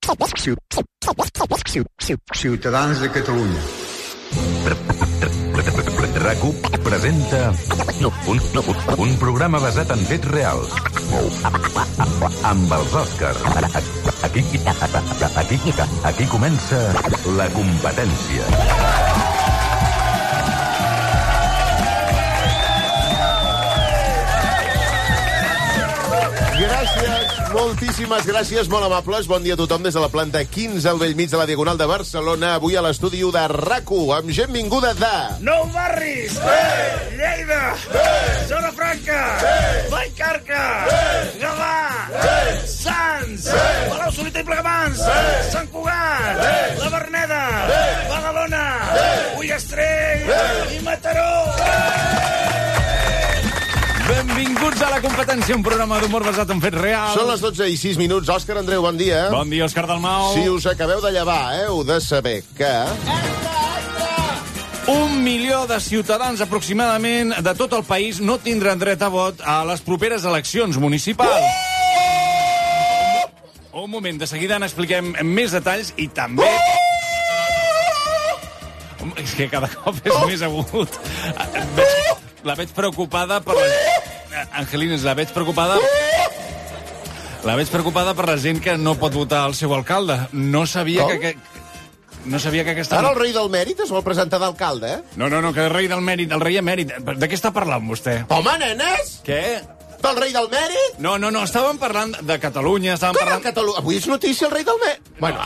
Ciutadans de Catalunya. RAC1 presenta un programa basat en fets reals amb els Òscars. Aquí comença La Competència. Gràcies, moltíssimes gràcies, molt amables. Bon dia a tothom des de la planta 15 al Bellmig de la Diagonal de Barcelona. Avui a l'estudi de RAC1, amb gent vinguda de... Nou Barris! Lleida! Zona Franca! Vallcarca! Gavà! Sants! Palau-solità i Plegamans! Sant Cugat! La Verneda! Badalona! Ullastrell! I Mataró! Benvinguts a La Competència, un programa d'humor basat en fets reals. Són les 12 i 6 minuts. Òscar Andreu, bon dia. Bon dia, Òscar Dalmau. Si us acabeu de llevar, heu de saber que... 1 milió de ciutadans aproximadament de tot el país no tindran dret a vot a les properes eleccions municipals. Un moment, de seguida n'expliquem més detalls i també... És que cada cop és més agut. La veig preocupada per la... Angelines, la veig preocupada per la gent que no pot votar el seu alcalde. No sabia que aquesta... Ara el rei del mèrit es vol presentar d'alcalde, eh? No, que el rei del mèrit, el rei emèrit. De què està parlant vostè? Home, nenes! Què? Del rei del mèrit? No, estàvem parlant de Catalunya, estàvem parlant... Catalunya? Avui és notícia el rei del mèrit. Bueno.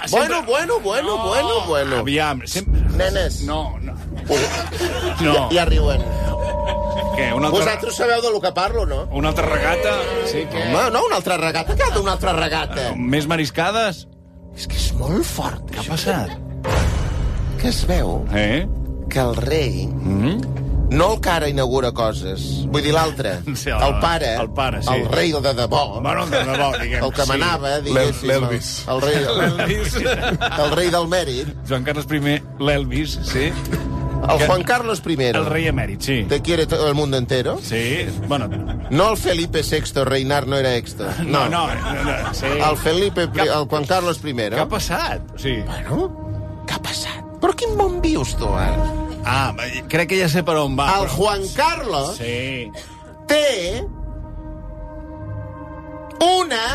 Aviam, sempre... Nenes. No. Ja riuen. Què, una altra... Vosaltres sabeu del que parlo, no? Una altra regata? Sí, què? Home, no, una altra regata. Què ha d'una altra regata? Més mariscades? És que és molt fort, Què ha passat? Que es veu que el rei... No el que ara inaugura coses. Vull dir l'altre. Sí, el pare. El pare, sí. El rei de debò. Bueno, de debò, diguem. El que manava, diguéssim. L'Elvis. El rei del mèrit. Joan Carles I, l'Elvis, sí. El Juan Carlos I. El rei emèrit, sí. ¿Te quiere todo el mundo entero? Sí, bueno... No el Felipe VI, reinar no era extra. No, sí. El Juan Carlos I. Què ha passat? Sí. Bueno, què ha passat? Però quin bon vius, tu, ara? Ah, crec que ja sé per on va. El Juan Carlos té una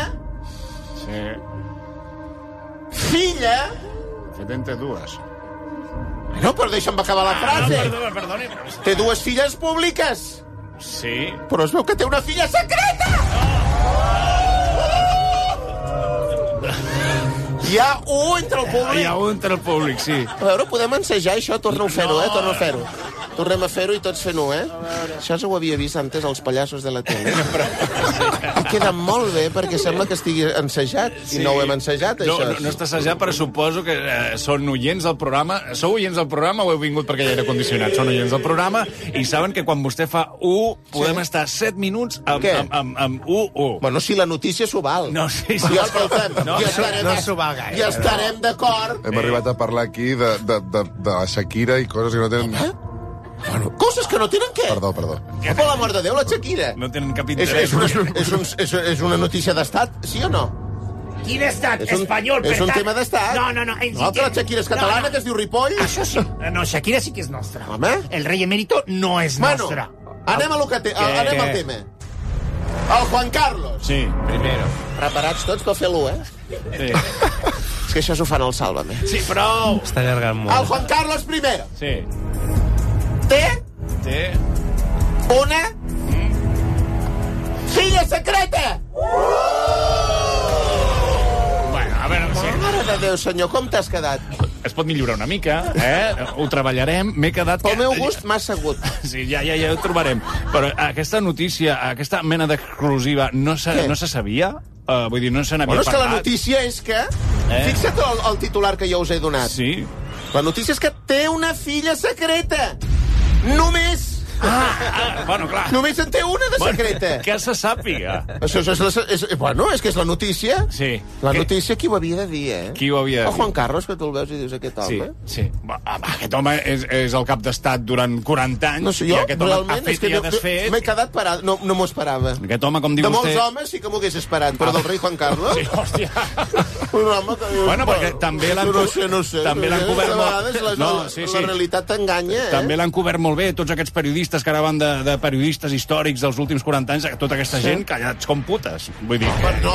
filla... 72. No, però deixa'm acabar la frase. No, perdoni. Té dues filles públiques. Sí. Però es veu que té una filla secreta! Hi ha un entre el públic. Hi ha un entre el públic, sí. A veure, podem ensejar això? Torna a fer-ho, Torna a fer-ho. Tornem a fer-ho i tots fent-ho, Això ho havia vist antes als pallassos de la tele. Queda molt bé perquè sembla que estigui ensejat i no ho hem ensejat, això. No està assajat, però suposo que són oients del programa. Sou oients del programa o heu vingut perquè hi ha aire condicionat? Són oients del programa i saben que quan vostè fa podem estar 7 minuts amb 1. Bueno, si la notícia s'ho val. No, sí. Ja escoltem. No s'ho val gaire. Ja estarem d'acord. Hem arribat a parlar aquí de la Shakira i coses que no tenen... Bueno, coses que no tenen què? Perdó. Per l'amor de Déu, la Shakira. No tenen cap interès. És una notícia d'estat, sí o no? Quin estat? Espanyol, per És un tant... tema d'estat. No. No, que la Shakira és catalana, que es diu Ripoll. Això sí. No, Shakira sí que és nostra. Home. El rei emèrito no és nostre. Anem al tema. El Juan Carlos. Sí, primero. Preparats tots per fer l'1, Sí. És que això s'ho fan al Sálvame. Sí, prou. Està allargant molt. El Juan Carlos I. Sí. Té una filla secreta. Bueno, a veure... Mare de Déu, senyor, com t'has quedat? Es pot millorar una mica, Ho treballarem. M'he quedat... Pel meu gust m'ha assegut. Sí, ja ho trobarem. Però aquesta notícia, aquesta mena d'exclusiva, no se sabia? Vull dir, no se n'havia parlat? És que la notícia és que... Fixa't el titular que jo us he donat. Sí. La notícia és que té una filla secreta. Només Bueno, clar. Només en té una de secreta. Que se sàpiga. Això bueno, és que és la notícia. Sí. La notícia qui ho havia de dir, Qui ho havia de dir? El Juan Carlos, que tu el veus i dius aquest home. Sí. Aquest home és el cap d'estat durant 40 anys. No sé, jo i aquest home realment ha fet i ha desfet. m'he quedat parat, no m'ho esperava. Aquest home, com diu de vostè... molts homes sí que m'ho hagués esperat, però del rei Juan Carlos... Sí, hòstia. Un home que dius... Bueno, perquè també l'han... No sé. També l'han cobert molt... La realitat t'enganya, També l'han cobert molt bé, tots aquests periodistes que ara van de periodistes històrics dels últims 40 anys, tota aquesta gent callats com putes. Vull dir... No,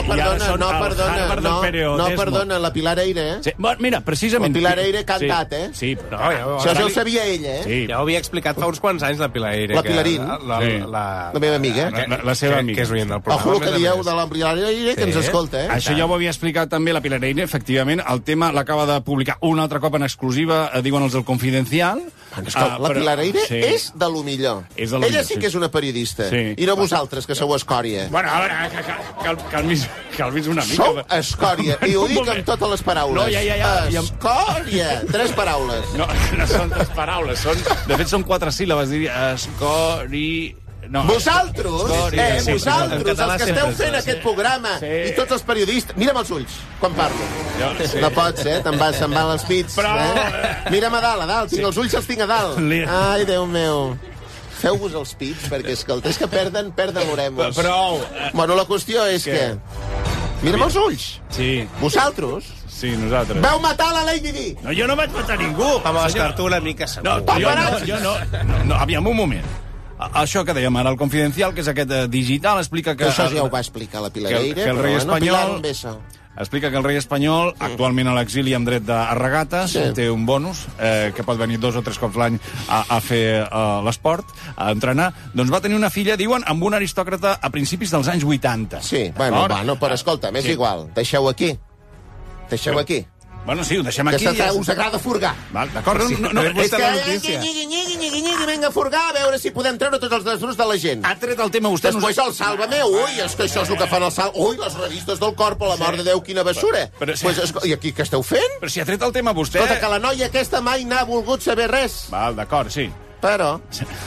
perdona, la Pilar Eire, Sí. Bueno, mira, precisament... La Pilar Eire ha cantat, Sí, però... Això ja ho sabia ella, Sí. Ja ho havia explicat fa uns quants anys, la Pilar Eire. La Pilarín. La meva amiga. La seva amiga. Que és oient del programa. Ojo el que dieu de la Pilar Eire, que ens escolta, Això ja ho havia explicat també la Pilar Eire, efectivament. El tema l'acaba de publicar un altre cop en exclusiva, diuen els del Confidencial. La Pilar Eire és de lo millor. Ella sí que és una periodista. I no vosaltres, que sou escòria. Bueno, a veure, calmis una mica. Sou escòria, i ho dic amb totes les paraules. No, ja. Escòria! 3 paraules. No són 3 paraules, de fet són 4 síl·labes, diria escori... No, vosaltres, vosaltres, els que esteu fent aquest programa, i tots els periodistes... Mira'm els ulls, quan parlo. No pots, se'n van els pits. Mira'm a dalt, tinc els ulls, els tinc a dalt. Ai, Déu meu. Feu-vos els pits, perquè és que perden l'oremos. Prou. Bueno, la qüestió és que... Mira'm els ulls. Sí. Vosaltres... Sí, nosaltres. Vau matar la Lady Di. No, jo no vaig matar ningú. Home, Òscar, tu una mica segur. Jo no. Aviam, un moment. Això que dèiem ara, el Confidencial, que és aquest digital, explica que... Això ja ho va explicar la Pilar Eire, que el rei espanyol... Explica que el rei espanyol, actualment a l'exili amb dret de regates, té un bonus, que pot venir 2 o 3 cops l'any a fer l'esport, a entrenar. Doncs va tenir una filla, diuen, amb un aristòcrata a principis dels anys 80. Sí, bueno, però escolta, m'és igual. Deixeu aquí. Bueno, sí, ho deixem aquí. Que us agrada furgar. D'acord? És que nyigui, venga a furgar, a veure si podem treure tots els desdrus de la gent. Ha tret el tema vostè... Després el Sálvame, és que això és el que fan el Sálvame. Les revistes del Corpo, la mort de Déu, quina bessura. I aquí què esteu fent? Però si ha tret el tema vostè... Escolta, que la noia aquesta mai n'ha volgut saber res. Val, d'acord, sí. Però...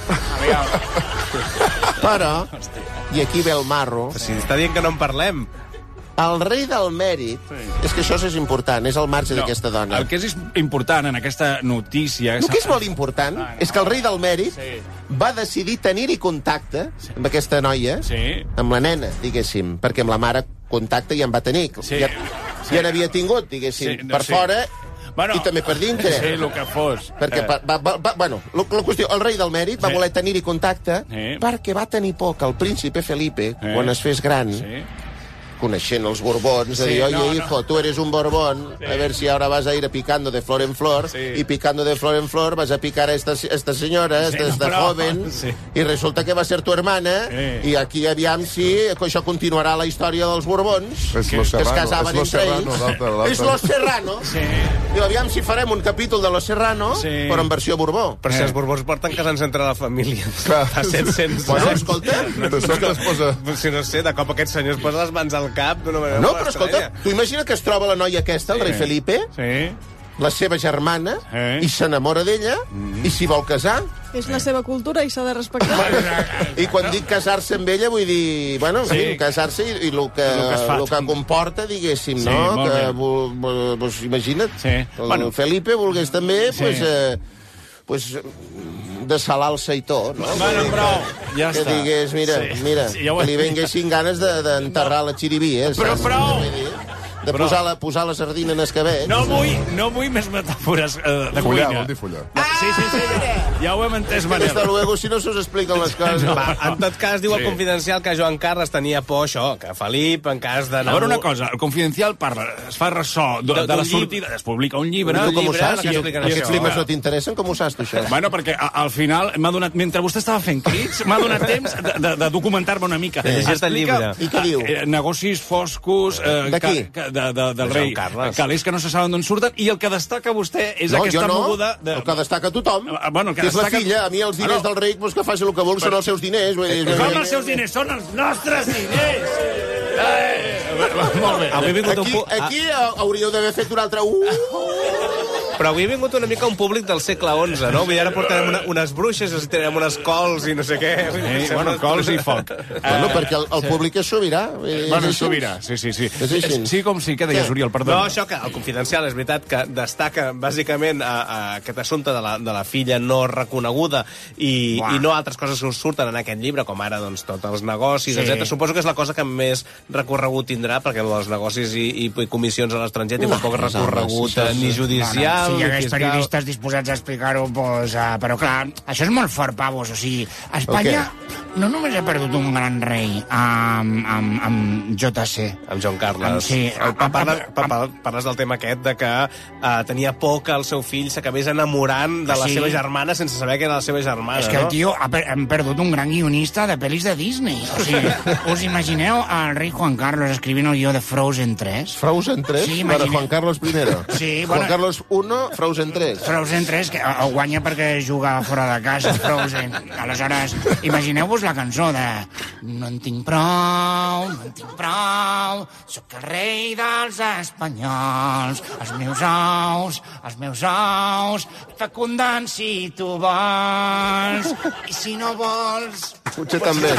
I aquí ve el marro. Si està dient que no en parlem. El rei del mèrit, és que això és important, és el marge d'aquesta dona. El que és important en aquesta notícia... El que és molt important és que el rei del mèrit va decidir tenir-hi contacte amb aquesta noia, amb la nena, diguéssim, perquè amb la mare contacte ja en va tenir. Ja n'havia tingut, diguéssim, per fora i també per dintre. Sí, el que fos. Perquè, bueno, la qüestió, el rei del mèrit va voler tenir-hi contacte perquè va tenir por que el príncipe Felipe, quan es fes gran... coneixent els borbons, de dir, oye, hijo, tú eres un borbón, a ver si ahora vas a ir picando de flor en flor, y picando de flor en flor vas a picar a esta señora, esta joven, i resulta que va ser tu hermana, i aquí aviam si això continuarà la història dels borbons, que es casaven entre ells. És Los Serrano. I aviam si farem un capítol de Los Serrano, però en versió borbó. Però si els borbons porten casant-se entre la família. Fa 700 Bueno, escolta... Si no sé, de cop aquest senyor es posa les mans al cap d'una manera... No, però escolta, tu imagina que es troba la noia aquesta, el rei Felipe, la seva germana, i s'enamora d'ella, i s'hi vol casar. És la seva cultura i s'ha de respectar. I quan dic casar-se amb ella, vull dir, bueno, en fi, casar-se i el que comporta, diguéssim, no? Que, imagina't, el Felipe volgués també, pues desalar el seitó, no? Bueno, prou, ja està. Que digués, mira, que li venguessin ganes d'enterrar la xiribí, Però prou! de posar la sardina en escabell. No vull més metàfores de cuina. Vol dir follar. Sí, ja ho hem entès, Manel. Des de luego, si no se us expliquen les coses. En tot cas, diu el Confidencial que Joan Carles tenia por, això, que Felip, en cas de... A veure una cosa, el Confidencial es fa ressò de la sortida, es publica un llibre... Tu com ho saps? Si aquests temes no t'interessen, com ho saps, tu, això? Bueno, perquè al final m'ha donat... Mentre vostè estava fent crits, m'ha donat temps de documentar-me una mica. Llegeix el llibre. I què diu? Negocis foscos... De qui? Del rei. Calés que no se saben d'on surten, i el que destaca vostè és aquesta moguda... El que destaca tothom, que és la filla. A mi els diners del rei, que faci el que vol, són els seus diners. Com els seus diners? Són els nostres diners! Molt bé. Aquí hauríeu d'haver fet un altre... Però avui ha vingut una mica un públic del segle XI, no? Vull dir, ara portarem unes bruixes, els tirarem unes cols i no sé què. Bueno, cols i foc. Bueno, perquè el públic és sobirà. Bueno, sobirà, sí. Sí com sí, què deies, Oriol, perdó. No, això que el Confidencial és veritat que destaca bàsicament aquest assumpte de la filla no reconeguda i no altres coses que us surten en aquest llibre, com ara doncs, tots els negocis, etc. Suposo que és la cosa que més recorregut tindrà, perquè els negocis i comissions a l'estranger tenen poc recorregut ni judicial, si hi ni hagués fiscal. periodistes disposats a explicar-ho, doncs, però clar, això és molt fort, pavos. O sigui, Espanya no només ha perdut un gran rei amb JC. Amb Joan Carles. Sí. Parles del tema aquest de que tenia por que el seu fill s'acabés enamorant de la seva germana sense saber que era la seva germana. És que el tio hem perdut un gran guionista de pel·lis de Disney. O sigui, us imagineu el rei Juan Carlos escrivint el guió de Frozen 3? Frozen 3? Sí, per Juan Carlos I. Sí, Juan Carlos I, Frozen 3. Frozen 3, que ho guanya perquè juga fora de casa, Frozen. Aleshores, imagineu-vos la cançó de no en tinc prou, sóc el rei dels espanyols, els meus ous, fecunden si tu vols, i si no vols... Potser també.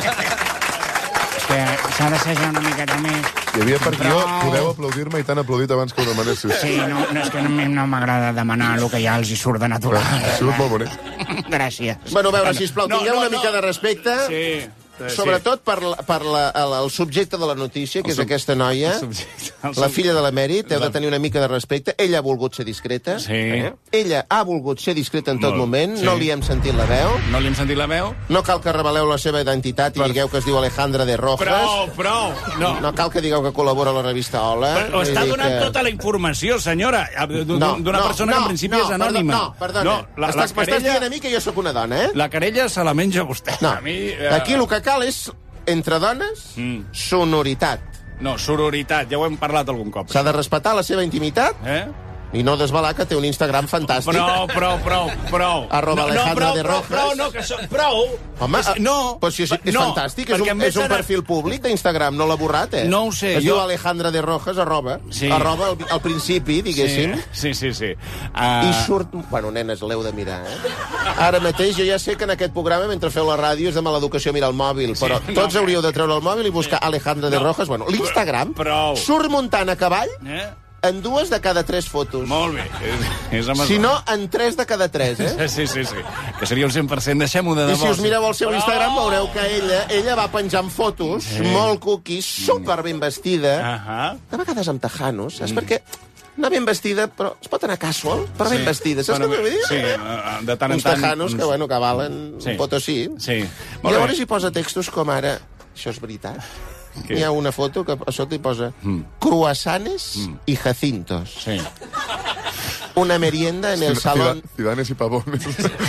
Que s'ha d'assajar una miqueta més. Hi havia per guió, podeu aplaudir-me i t'han aplaudit abans que ho demanéssiu. Sí, no, és que no m'agrada demanar el que ja els hi surt de natural. Ha sigut molt bonic. Gràcies. Bueno, a veure, sisplau, tingueu una mica de respecte. Sí. Sobretot per el subjecte de la notícia, que és aquesta noia, la filla de l'emèrit. Heu de tenir una mica de respecte. Ella ha volgut ser discreta. Sí. Ella ha volgut ser discreta en tot moment. No li hem sentit la veu. No li hem sentit la veu? No cal que reveleu la seva identitat i digueu que es diu Alejandra de Rojas. Prou. No cal que digueu que col·labora a la revista Hola. Però està donant tota la informació, senyora, d'una persona que en principi és anònima. No, perdona. M'estàs dient a mi que jo sóc una dona, eh? La querella se la menja vostè. No. A mi, aquí el que cal és, entre dones, sonoritat. No, sororitat, ja ho hem parlat algun cop. S'ha de respectar la seva intimitat i no desvelar que té un Instagram fantàstic. Prou. @Alejandra de Rojas. Prou. Home, però si és fantàstic, és un perfil públic d'Instagram, no l'ha borrat, eh? No ho sé. Es diu Alejandra de Rojas, arroba al principi, diguéssim. Sí. I surt... Bueno, nenes, l'heu de mirar, eh? Ara mateix jo ja sé que en aquest programa, mentre feu la ràdio, és de mala educació mirar el mòbil, però tots hauríeu de treure el mòbil i buscar Alejandra de Rojas. Bueno, l'Instagram surt muntant a cavall en 2 de cada 3 fotos. Molt bé. Si no, en 3 de cada 3, eh? Sí. Que seria el 100%. Deixem-ho de debò. I si us mireu el seu Instagram veureu que ella va penjant fotos molt cookies, super ben vestida, de vegades amb tejanos, saps? Perquè anar ben vestida, però es pot anar casual, però ben vestida, saps què vull dir? Sí, de tant en tant. Uns tejanos que valen un potosí. Sí. I llavors hi posa textos com ara, això és veritat, hi ha una foto que a sota hi posa cruasanes y jacintos. Sí. Una merienda en el salón... Cidanes y pavones.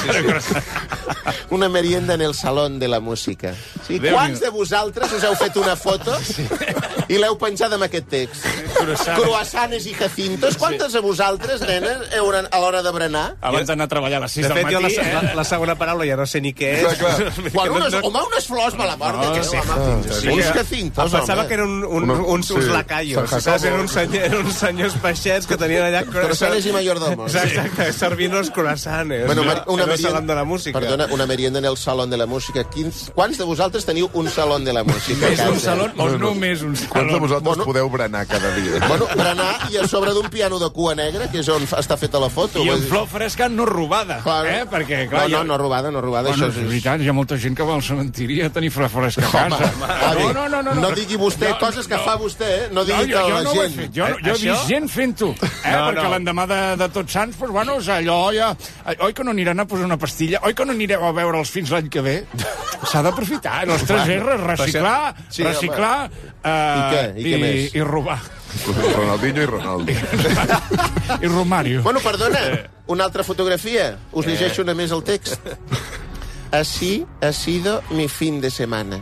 Una merienda en el salón de la música. Sí? Quants de vosaltres us heu fet una foto i l'heu penjat amb aquest text? Cruasanes i jacintos. Quantes de vosaltres, nenes, a l'hora de berenar? Abans d'anar a treballar a les 6 del matí. De fet, jo la segona paraula ja no sé ni què és. Home, unes flors me la mort. Uns jacintos, home. Pensava que eren uns lacayos. Eren uns senyors peixets que tenien allà... Croissants i mayordomos. Exacte, servint els croissants. Bueno, en el salón de la música. Perdona, una merienda en el salón de la música. Quants de vosaltres teniu un salón de la música? És un salón o només un salón? Quants de vosaltres podeu berenar cada dia? Bueno, berenar i a sobre d'un piano de cua negra, que és on està feta la foto. I amb flor fresca no robada. Perquè, clar... No robada. Bueno, és veritat, hi ha molta gent que va al cementiri a tenir flor fresca a casa. No digui vostè coses que fa vostè, no digui que la gent... Jo he vist gent fent-ho, perquè l'endemà de Tots Sants, doncs, bueno, és allò ja... Oi que no aniran a posar una pastilla? Oi que no anireu a veure'ls fins l'any que ve? S'ha d'aprofitar, les 3 R's, reciclar, i robar. Ronaldinho i Ronaldo. I Romario. Bueno, perdona, una altra fotografia. Us llegeixo una més el text. Así ha sido mi fin de semana.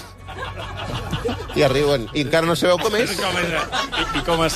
I arriben. I encara no sabeu com és.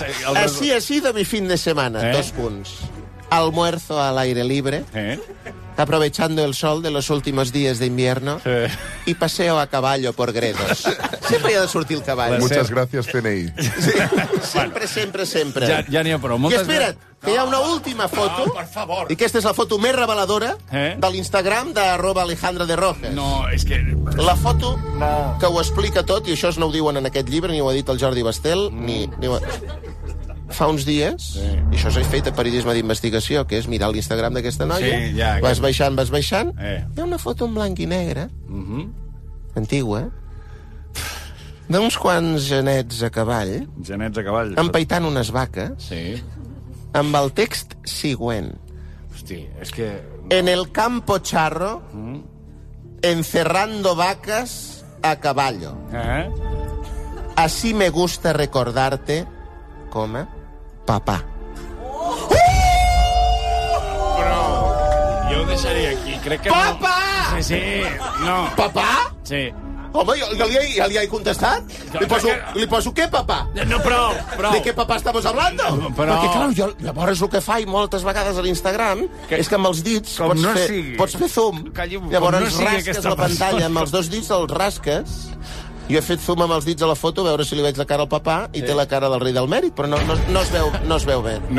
Así ha sido mi fin de semana. 2 punts. Almuerzo al aire libre. aprovechando el sol de los últimos días de invierno y paseo a caballo por Gredos. Sempre hi ha de sortir el cavall. Muchas gracias, CNI. Sempre. Ja n'hi ha prou. I espera't, que hi ha una última foto, per favor. i aquesta és la foto més reveladora de l'Instagram d'Alejandra de Rojas. No, és que... La foto que ho explica tot, i això no ho diuen en aquest llibre, ni ho ha dit el Jordi Bastel, ni ho... Fa uns dies, i això s'ha fet a periodisme d'investigació, que és mirar l'Instagram d'aquesta noia, vas baixant, hi ha una foto en blanc i negre, antigua, d'uns quants genets a cavall, empaitant unes vaques, amb el text següent. Hosti, és que... En el campo charro, encerrando vacas a caballo. Así me gusta recordarte, papá. Però jo ho deixaria aquí. Crec que Papà! No... Sí, no. Papà? Sí. Home, ja li he contestat. Li poso què, papà? No, prou. ¿De qué papá estamos hablando? Però... Perquè, clar, llavors el que faig moltes vegades a l'Instagram és que amb els dits pots fer zoom. Llavors rasques la pantalla amb els 2 dits, els rasques. Jo he fet zoom amb els dits a la foto, a veure si li veig la cara al papà, i té la cara del rei del mèrit, però no es veu bé. No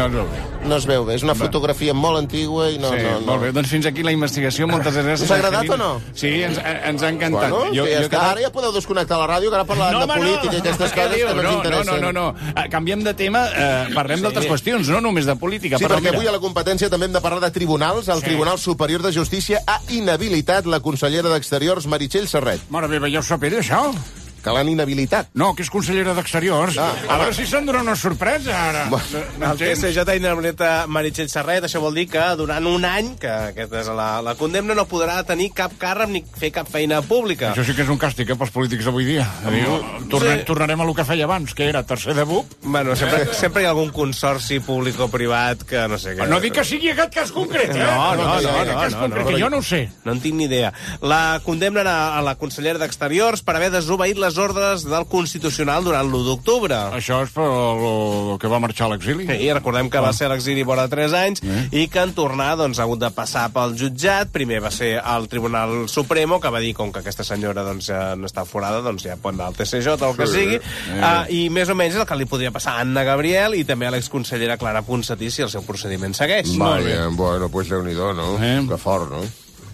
es veu bé. És una fotografia molt antigua i no... Molt bé, doncs fins aquí la investigació. Moltes gràcies. Us ha agradat o no? Sí, ens ha encantat. Bueno, ara ja podeu desconnectar la ràdio, que ara parlarem de política i aquestes coses que no ens interessen. No. Canviem de tema, parlem d'altres qüestions, no només de política. Sí, perquè avui a la competència també hem de parlar de tribunals. El Tribunal Superior de Justícia ha inhabilitat la consellera d'Exteriors, Meritxell Serret. Mare meva, ja ho sabia, això? Que l'han inhabilitat. No, que és consellera d'Exteriors. A veure si se'n dona una sorpresa, ara. El TSJ ha inhabilitat Meritxell Serret. Això vol dir que durant un any, que aquesta és la condemna, no podrà tenir cap càrrec ni fer cap feina pública. Això sí que és un càstig, pels polítics d'avui dia. Tornarem a lo que feia abans, que era tercer de BUP. Bueno, sempre hi ha algun consorci públic o privat que no sé què... No dic que sigui aquest cas concret, No. Que jo no ho sé. No en tinc ni idea. La condemna a la consellera d'Exteriors per haver desobeït les ordres del Constitucional durant l'1 d'octubre. Això és per el que va marxar a l'exili? Sí, recordem que va ser a l'exili vora 3 anys i que en tornar ha hagut de passar pel jutjat. Primer va ser al Tribunal Supremo, que va dir, com que aquesta senyora no està forada, doncs ja pot anar al TSJ o el que sigui. I més o menys és el que li podria passar a Anna Gabriel i també a l'exconsellera Clara Ponsatí si el seu procediment segueix. Bueno, pues Déu-n'hi-do, no? Que fort, no?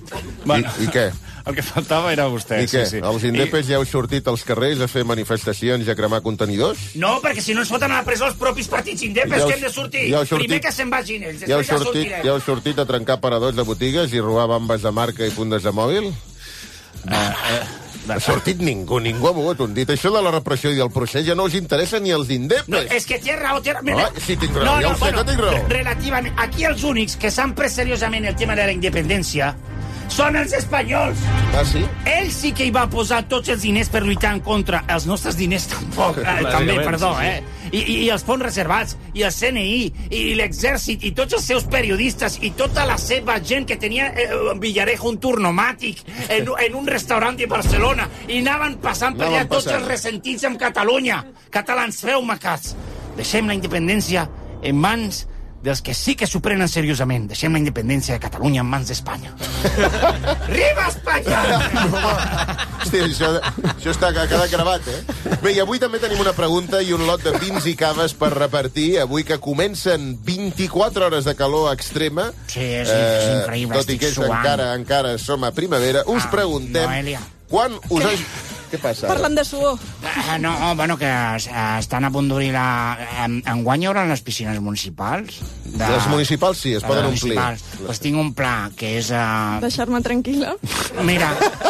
I què? El que faltava era vostè. I què? Els indepes ja heu sortit als carrers a fer manifestacions i a cremar contenidors? No, perquè si no ens foten a la presó els propis partits indepes que hem de sortir. Primer que se'n vagin ells, després ja sortirem. Ja heu sortit a trencar paradors de botigues i robar bambes de marca i fundes de mòbil? No ha sortit ningú ha mogut un dit. Això de la repressió i del procés ja no us interessa ni els indepes. No, és que té raó. Sí, tinc raó, ja ho sé que tinc raó. Relativament, aquí els únics que s'han pres seriosament el tema de la independència són els espanyols. Ah, sí? Ell sí que hi va posar tots els diners per lluitar en contra. Els nostres diners tampoc. També, perdó, I els fons reservats, i el CNI, i l'exèrcit, i tots els seus periodistes, i tota la seva gent que tenia Villarejo un turnomàtic en un restaurant de Barcelona, i anaven passant per allà tots els ressentits amb Catalunya. Catalans, feu-me cas. Deixem la independència en mans dels que sí que s'ho prenen seriosament. Deixem la independència de Catalunya en mans d'Espanya. Riba Espanya! Hosti, això ha quedat gravat, Bé, i avui també tenim una pregunta i un lot de vins i caves per repartir. Avui que comencen 24 hores de calor extrema. Sí, és increïble, tot i que encara som a primavera. Us preguntem... Noelia. Quan us... Què passa? Parlant de suor. No, bueno, que estan a punt d'obrir enguany hi haurà les piscines municipals. Les municipals sí, es poden omplir. Doncs tinc un pla, que és... Deixar-me tranquil·la. Mira,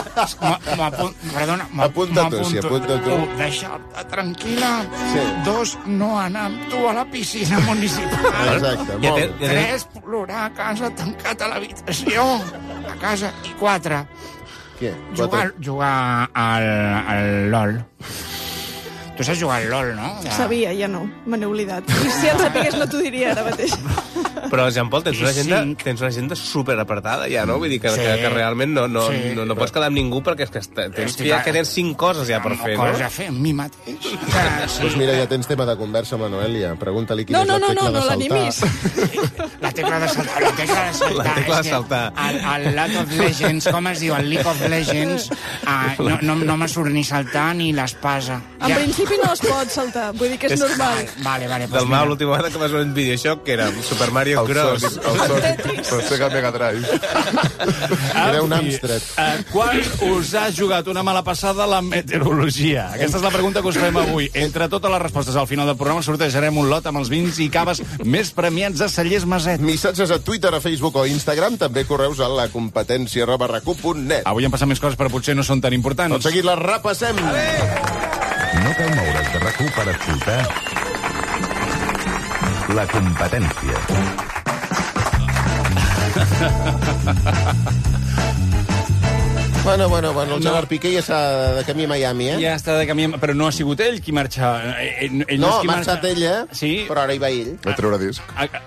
apunta tu. Deixar-te tranquil·la. 2, no anar amb tu a la piscina municipal. Exacte, molt. 3, plorar a casa tancat a l'habitació. A casa. I 4... Què? Jugar al LOL. Tu saps jugar al LOL, no? Sabia, ja no. Me n'he oblidat. I si el sapigués no t'ho diria ara mateix. Però, Jean-Paul, tens una agenda superapretada ja, no? Vull dir que realment no pots quedar amb ningú perquè tens 5 coses ja per fer, no? Coses a fer amb mi mateix. Doncs mira, ja tens tema de conversa amb la Noelia. Pregunta-li quina és la tecla de saltar. No l'animis. La tecla de saltar. La tecla de saltar. Al League of Legends, com es diu? Al League of Legends, no me surt ni saltar ni l'espasa. En principi no es pot saltar, vull dir que és normal. Vale. Del Mau, l'última vegada que vas veure un videojoc, que era Super Mario Bros. El Sega Mega Drive. Era un Amstrad. Quan us ha jugat una mala passada la meteorologia? Aquesta és la pregunta que us fem avui. Entre totes les respostes al final del programa sortejarem un lot amb els vins i caves més premiats a Cellers Maset. Missatges a Twitter, a Facebook o Instagram, també correus a la competència@racup.net. Avui han passat més coses, però potser no són tan importants. Tot seguit les repassem. No cal moure's de RAC1 per escoltar La competència. Bueno, el Gerard Piqué ja està de camí a Miami, eh? Ja està de camí, però no ha sigut ell qui marxa. No, ha marxat ella, sí? Però ara hi va ell. Va treure disc.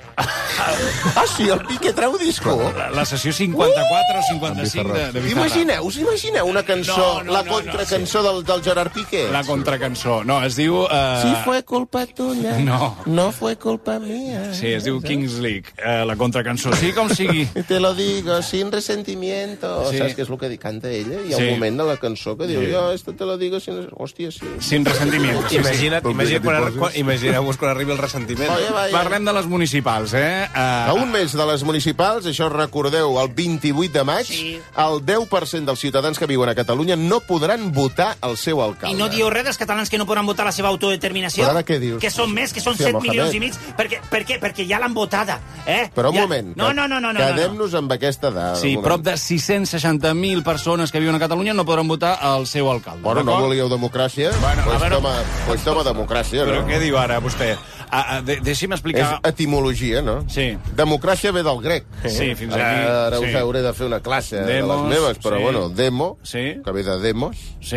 Ah, sí, el Piqué treu disco? La sessió 54 o 55 de Bizarra. Us imagineu una cançó, la contracançó del Gerard Piqué? La contracançó. No, es diu... Si fue culpa tuya, no fue culpa mía. Sí, es diu Kings League, la contracançó. Sí, com sigui. Te lo digo, sin resentimiento. Sí. Saps què és el que canta ella? Hi ha un moment de la cançó que diu, jo esto te lo digo sin... Hòstia, sí. Sin resentimiento. Imagineu-vos quan arribi el ressentiment. Parlem de les municipals, eh? A un mes de les municipals, això recordeu, el 28 de maig, el 10% dels ciutadans que viuen a Catalunya no podran votar el seu alcalde. I no diu res dels catalans que no podran votar la seva autodeterminació? Però ara què dius? Que són més, que són 7 milions i mig. Per què? Perquè ja l'han votada. Però un moment. No. Quedem-nos amb aquesta dada. Sí, prop de 660.000 persones que viuen a Catalunya no podran votar el seu alcalde. Bueno, no volíeu democràcia? Pues toma democràcia, no? Però què diu ara, vostè? Deixi'm explicar... És etimologia, no? Sí. Democràcia ve del grec. Sí, fins aquí. Ara us hauré de fer una classe de les meves, però bueno, demo, que ve de demos,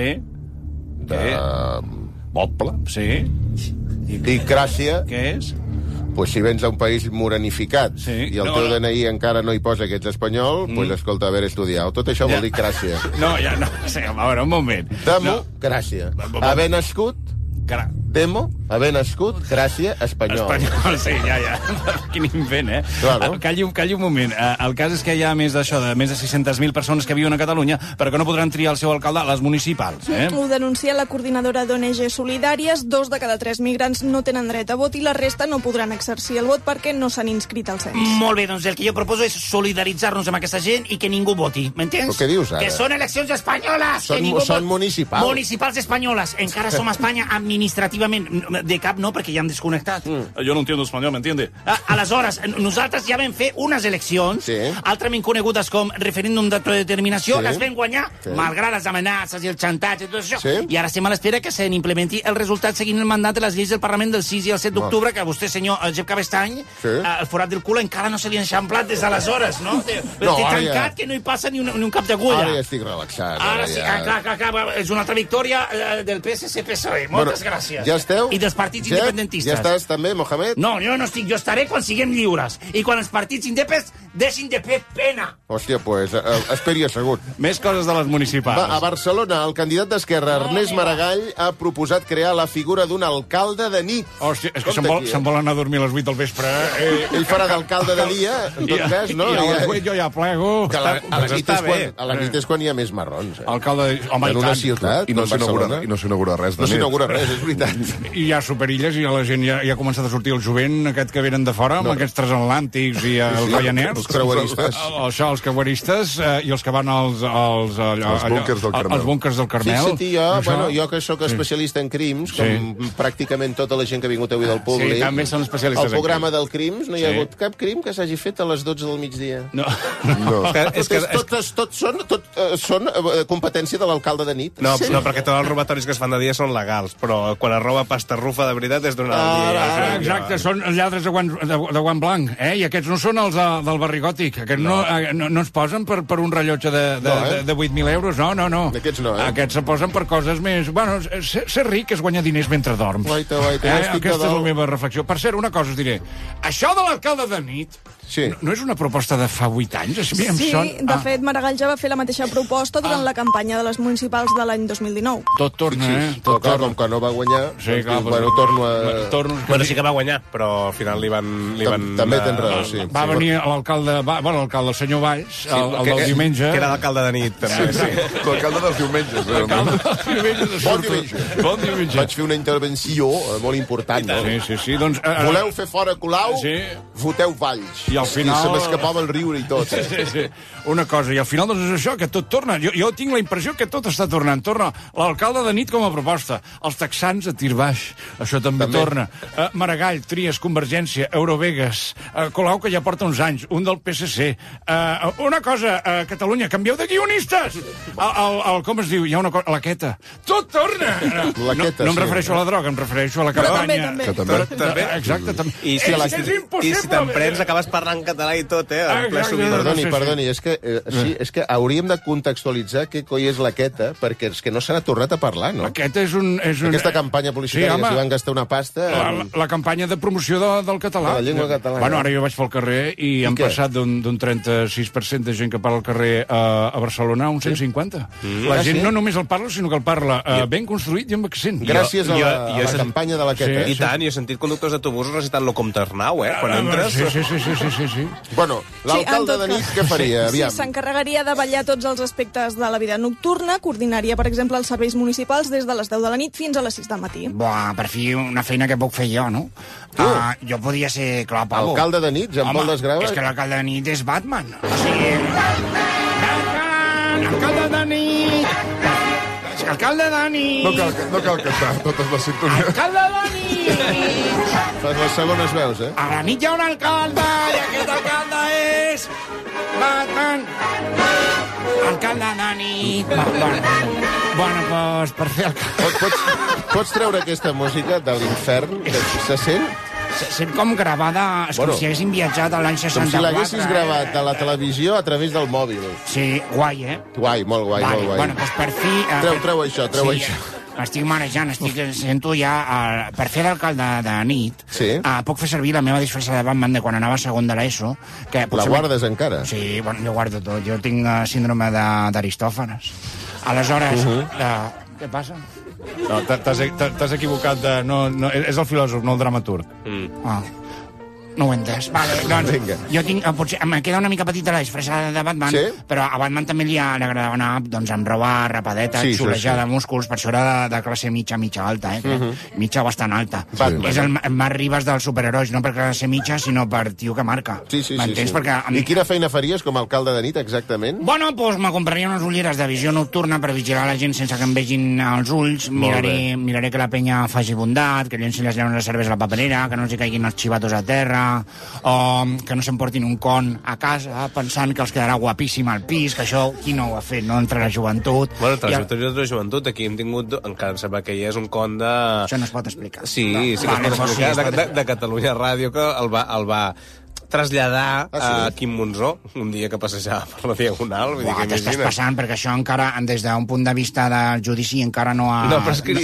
de poble, i cràcia, què és? pues si vens d'un país moranificat i el teu DNI encara no hi posa que ets espanyol, pues escolta, haver estudiat. Tot això vol dir cràcia. No, sí, a veure, un moment. Democràcia. Haver nascut... Demo, haver nascut, gràcia, espanyol. Espanyol, sí, ja. Quin invent, eh? Claro. Calli un moment. El cas és que hi ha més de 600.000 persones que viuen a Catalunya, però que no podran triar el seu alcalde a les municipals. Ho denuncia la coordinadora d'ONG Solidàries. 2 de cada 3 migrants no tenen dret a vot i la resta no podran exercir el vot perquè no s'han inscrit al cens. Molt bé, doncs el que jo proposo és solidaritzar-nos amb aquesta gent i que ningú voti, m'entens? Què dius ara? Que són eleccions espanyoles! Són municipals. Municipals espanyoles. Encara som a Espanya administrativament. De cap no, perquè ja hem desconnectat. Jo no entiendo espanyol, m'entiende? Aleshores, nosaltres ja vam fer unes eleccions, altrament conegudes com referèndum d'autodeterminació, les vam guanyar, malgrat les amenaces i el xantatge i tot això, i ara estem a l'espera que se n'implementi el resultat seguint el mandat de les lleis del Parlament del 6 i el 7 d'octubre, que vostè, senyor Jep Cabestany, el forat del cul encara no se li ha enxamplat des d'aleshores, no? Té tancat que no hi passa ni un cap d'agulla. Ara ja estic relaxat. Ara sí, clar, és una altra victòria del PSC-PSOE. Moltes gràcies. Ja esteu? I dels partits independentistes. Ja estàs també, Mohamed? No, jo no estic. Jo estaré quan siguem lliures. I quan els partits independents deixin de fer pena. Hòstia, pues, esperi assegut. Més coses de les municipals. A Barcelona, el candidat d'Esquerra, Ernest Maragall, ha proposat crear la figura d'un alcalde de nit. Hòstia, és que se'n vol anar a dormir a les 8 del vespre. Ell farà d'alcalde de dia, en tot cas, no? I a les 8 jo ja plego. A la nit és quan hi ha més marrons. Alcalde... Home, en una ciutat, I no s'inaugura res de nit. No s'inaugura res, és veritat. I hi ha superilles i la gent ja ha començat a sortir el jovent aquest que venen de fora, amb aquests transatlàntics i els Ryanair. Els creueristes. Els creueristes i els que van als búnkers del Carmel. Els búnkers del Carmel. Fixa't, jo que sóc especialista en crims, com pràcticament tota la gent que ha vingut avui del públic. Sí, també són especialistes en crims. Al programa del crims no hi ha hagut cap crim que s'hagi fet a les 12 del migdia. No. Tots són competència de l'alcalde de nit. No, perquè tots els robatoris que es fan de dia són legals, però quan es roba pasta rufa de veritat és d'una... Exacte, són lladres de guant blanc, i aquests no són els del Rigòtic. Aquests no es posen per un rellotge de 8.000 euros, no. Aquests no, Aquests se posen per coses més... Bueno, ser ric és guanyar diners mentre dorms. Aquesta és la meva reflexió. Per cert, una cosa us diré. Això de l'alcalde de nit no és una proposta de fa 8 anys? De fet, Maragall ja va fer la mateixa proposta durant la campanya de les municipals de l'any 2019. Tot torna, Com que no va guanyar, torno a... Bueno, sí que va guanyar, però al final li van... També tens raó, sí. Va venir l'alcalde, el senyor Valls, el del diumenge. Que era l'alcalde de nit, també. L'alcalde dels diumenges. Bon diumenge. Vaig fer una intervenció molt important. Sí. Voleu fer fora Colau? Voteu Valls. I al final... Se m'escapava el riure i tot. Sí. Una cosa, i al final doncs és això, que tot torna. Jo tinc la impressió que tot està tornant. Torna l'alcalde de nit com a proposta. Els texans a tir baix. Això també torna. Maragall, Trias, Convergència, Eurovegas, Colau, que ja porta uns anys, un del PSC. Una cosa, Catalunya, canvieu de guionistes! Com es diu? Hi ha una cosa... La queta. Tot torna! No em refereixo a la droga, em refereixo a la campanya. També. Exacte, també. I si t'emprens acabes parlant català i tot, Perdoni, és que hauríem de contextualitzar què coi és la queta, perquè és que no se n'ha tornat a parlar, no? La queta és un... Aquesta campanya publicitària, s'hi van gastar una pasta... La campanya de promoció del català. De la llengua catalana. Bueno, ara jo vaig pel carrer i han passat d'un 36% de gent que parla al carrer a Barcelona a un 150. La gent no només el parla, sinó que el parla ben construït i amb accent. Gràcies a la campanya de la queta. I tant, jo he sentit conductors d'autobusos recitant-lo com Ternau, quan entres. Sí. Bueno, l'alcalde de nit què faria? Sí, s'encarregaria de vetllar tots els aspectes de la vida nocturna, coordinaria, per exemple, els serveis municipals des de les 10 de la nit fins a les 6 del matí. Buah, per fi una feina que puc fer jo, no? Jo podria ser, clar, Pavo. Alcalde de nit, Jean Paul Desgrava? És que l'alcalde de nit és Batman. O sigui... Alcalde de nit! Alcalde de nit! No cal cantar totes les sintonies. Alcalde de nit! Fas les segones veus, A la nit hi ha un alcalde, i aquest alcalde és... Batman! Alcalde de nit! Bueno, doncs, per fer Pots treure aquesta música de l'infern? Se sent? Sent com gravada, com si haguessin viatjat a l'any 64. Com si l'haguessis gravat a la televisió a través del mòbil. Sí, guai, Guai, molt guai, molt guai. Bueno, doncs per fi... Treu això. Estic marejant, sento ja... Per fer d'alcalde de nit, puc fer servir la meva disfressa de Batman de quan anava a segon de l'ESO. La guardes encara? Sí, bueno, jo guardo tot. Jo tinc síndrome d'Aristòfanes. Aleshores, què passa? No, t'has equivocat de... No, és el filòsof, no el dramaturg. No ho he entès. Vale, doncs, jo tinc... Potser em queda una mica petita la disfressa de Batman, però a Batman també li agradava anar amb roba rapadeta, xulejada de músculs, per això era de classe mitja alta, mitja bastant alta. És el Marc Ribas dels superherois, no per classe mitja, sinó per tio que marca. M'entens? I quina feina faries com a alcalde de nit, exactament? Bueno, doncs me compraria unes ulleres de visió nocturna per vigilar la gent sense que em vegin els ulls, miraré que la penya faci bondat, que llenci les llanes de cervesa a la paperera, que no els hi caiguin els xivatos a terra, o que no s'emportin un con a casa pensant que els quedarà guapíssim al pis, que això qui no ho ha fet, no? Entre la joventut. Bueno, entre la joventut, aquí hem tingut, encara em sembla que hi és un con de... Això no es pot explicar. Sí que es pot explicar, de Catalunya Ràdio, que el va traslladar a Quim Monzó un dia que passejava per la Diagonal. T'estàs passant, perquè això encara, des d'un punt de vista del judici, encara no ha... No ha prescrit.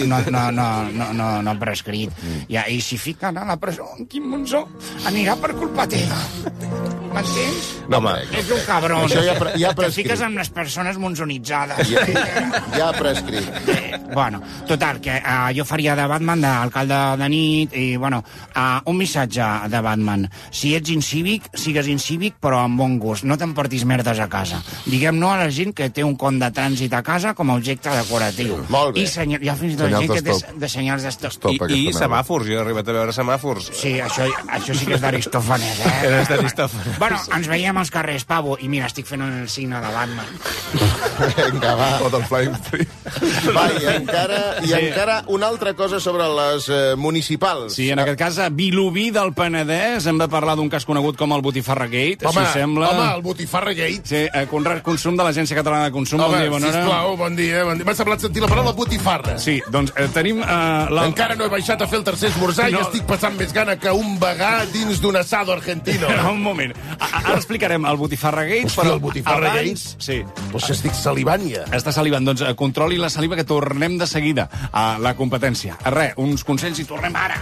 No ha prescrit. I si fiquen a la presó en Quim Monzó, anirà per culpa teva. M'entens? No, home. És un cabron. Això ja ha prescrit. Te fiques amb les persones monzonitzades. Ja ha prescrit. Bueno, total, que jo faria de Batman, d'alcalde de nit, i, bueno, un missatge de Batman. Si ets incívic, sigues incívic, però amb bon gust. No t'emportis merdes a casa. Diguem no a la gent que té un con de trànsit a casa com a objecte decoratiu. Molt bé. I hi ha fins i tot gent que té de senyals d'estop. I semàfors, jo he arribat a veure semàfors. Sí, això sí que és d'Aristòfanes, És d'Aristòfanes. Bueno, ens veiem als carrers, Pavo, i mira, estic fent el signe de Batman. Vinga, va. O del Flying Free. Va, i encara una altra cosa sobre les municipals. Sí, en aquest cas, a Vilobí del Penedès hem de parlar d'un cas conegut com el Botifarra Gate, si sembla. Home, el Botifarra Gate. Sí, Conrad Consum, de l'Agència Catalana de Consum. Home, bon dia, bona hora. Sisplau, bon dia. M'ha semblat sentir la paraula Botifarra. Sí, doncs tenim... Encara no he baixat a fer el tercer esmorzar i estic passant més gana que un vegà dins d'un asado argentino. Un moment. Ara explicarem el Botifarra Gate, però el Botifarra Gates? Sí. Pues estic salivant ja. Està salivant, doncs controli la saliva, que tornem de seguida a la competència. Res, uns consells i tornem ara.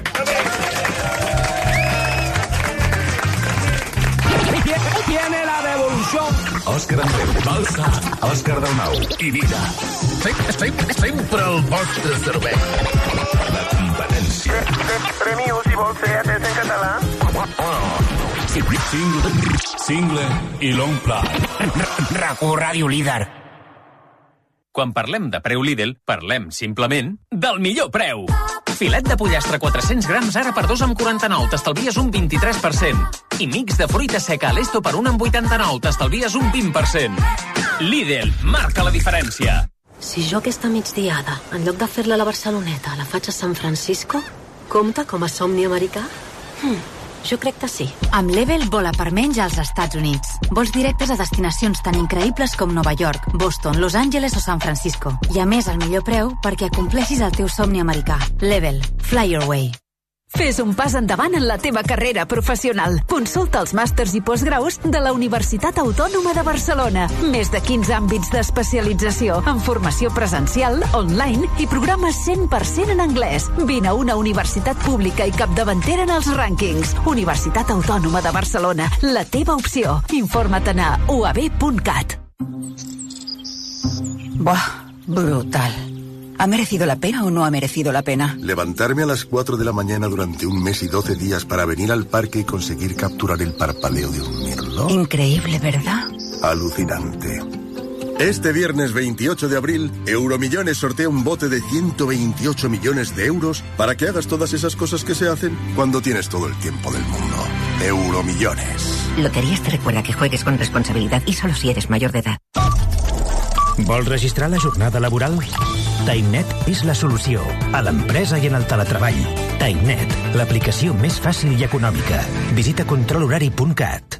Tiene la devolución. Òscar Andreu, Balsa, Òscar Dalmau i Vida. Sempre el vostre servei. La competència. Premio, si vol ser atès en català. Single i long play. RAC1 Ràdio Líder. Quan parlem de preu Lidl, parlem simplement del millor preu. Filet de pollastre 400 grams ara per 2,49, t'estalvies un 23%. I mix de fruita seca a l'Esto per 1,89, t'estalvies un 20%. Lidl, marca la diferència. Si jo aquesta migdiada, en lloc de fer-la a la Barceloneta, la faig a San Francisco, compta com a somni americà? Jo crec que sí. Amb Level vola per menys als Estats Units. Vols directes a destinacions tan increïbles com Nova York, Boston, Los Angeles o San Francisco. I a més al millor preu perquè acompleixis el teu somni americà. Level. Fly your way. Fes un pas endavant en la teva carrera professional. Consulta els màsters i postgraus de la Universitat Autònoma de Barcelona. Més de 15 àmbits d'especialització, amb formació presencial, online i programes 100% en anglès. Vine a una universitat pública i capdavantera en els rànquings. Universitat Autònoma de Barcelona, la teva opció. Informa't a uab.cat. Buah, brutal. ¿Ha merecido la pena o no ha merecido la pena? Levantarme a las 4 de la mañana durante un mes y 12 días para venir al parque y conseguir capturar el parpadeo de un mirlo. Increíble, ¿verdad? Alucinante. Este viernes 28 de abril, Euromillones sortea un bote de 128 millones de euros para que hagas todas esas cosas que se hacen cuando tienes todo el tiempo del mundo. Euromillones. Loterías te recuerda que juegues con responsabilidad y solo si eres mayor de edad. Vols registrar la jornada laboral? TimeNet és la solució a l'empresa i en el teletreball. TimeNet, l'aplicació més fàcil i econòmica. Visita controlhorari.cat.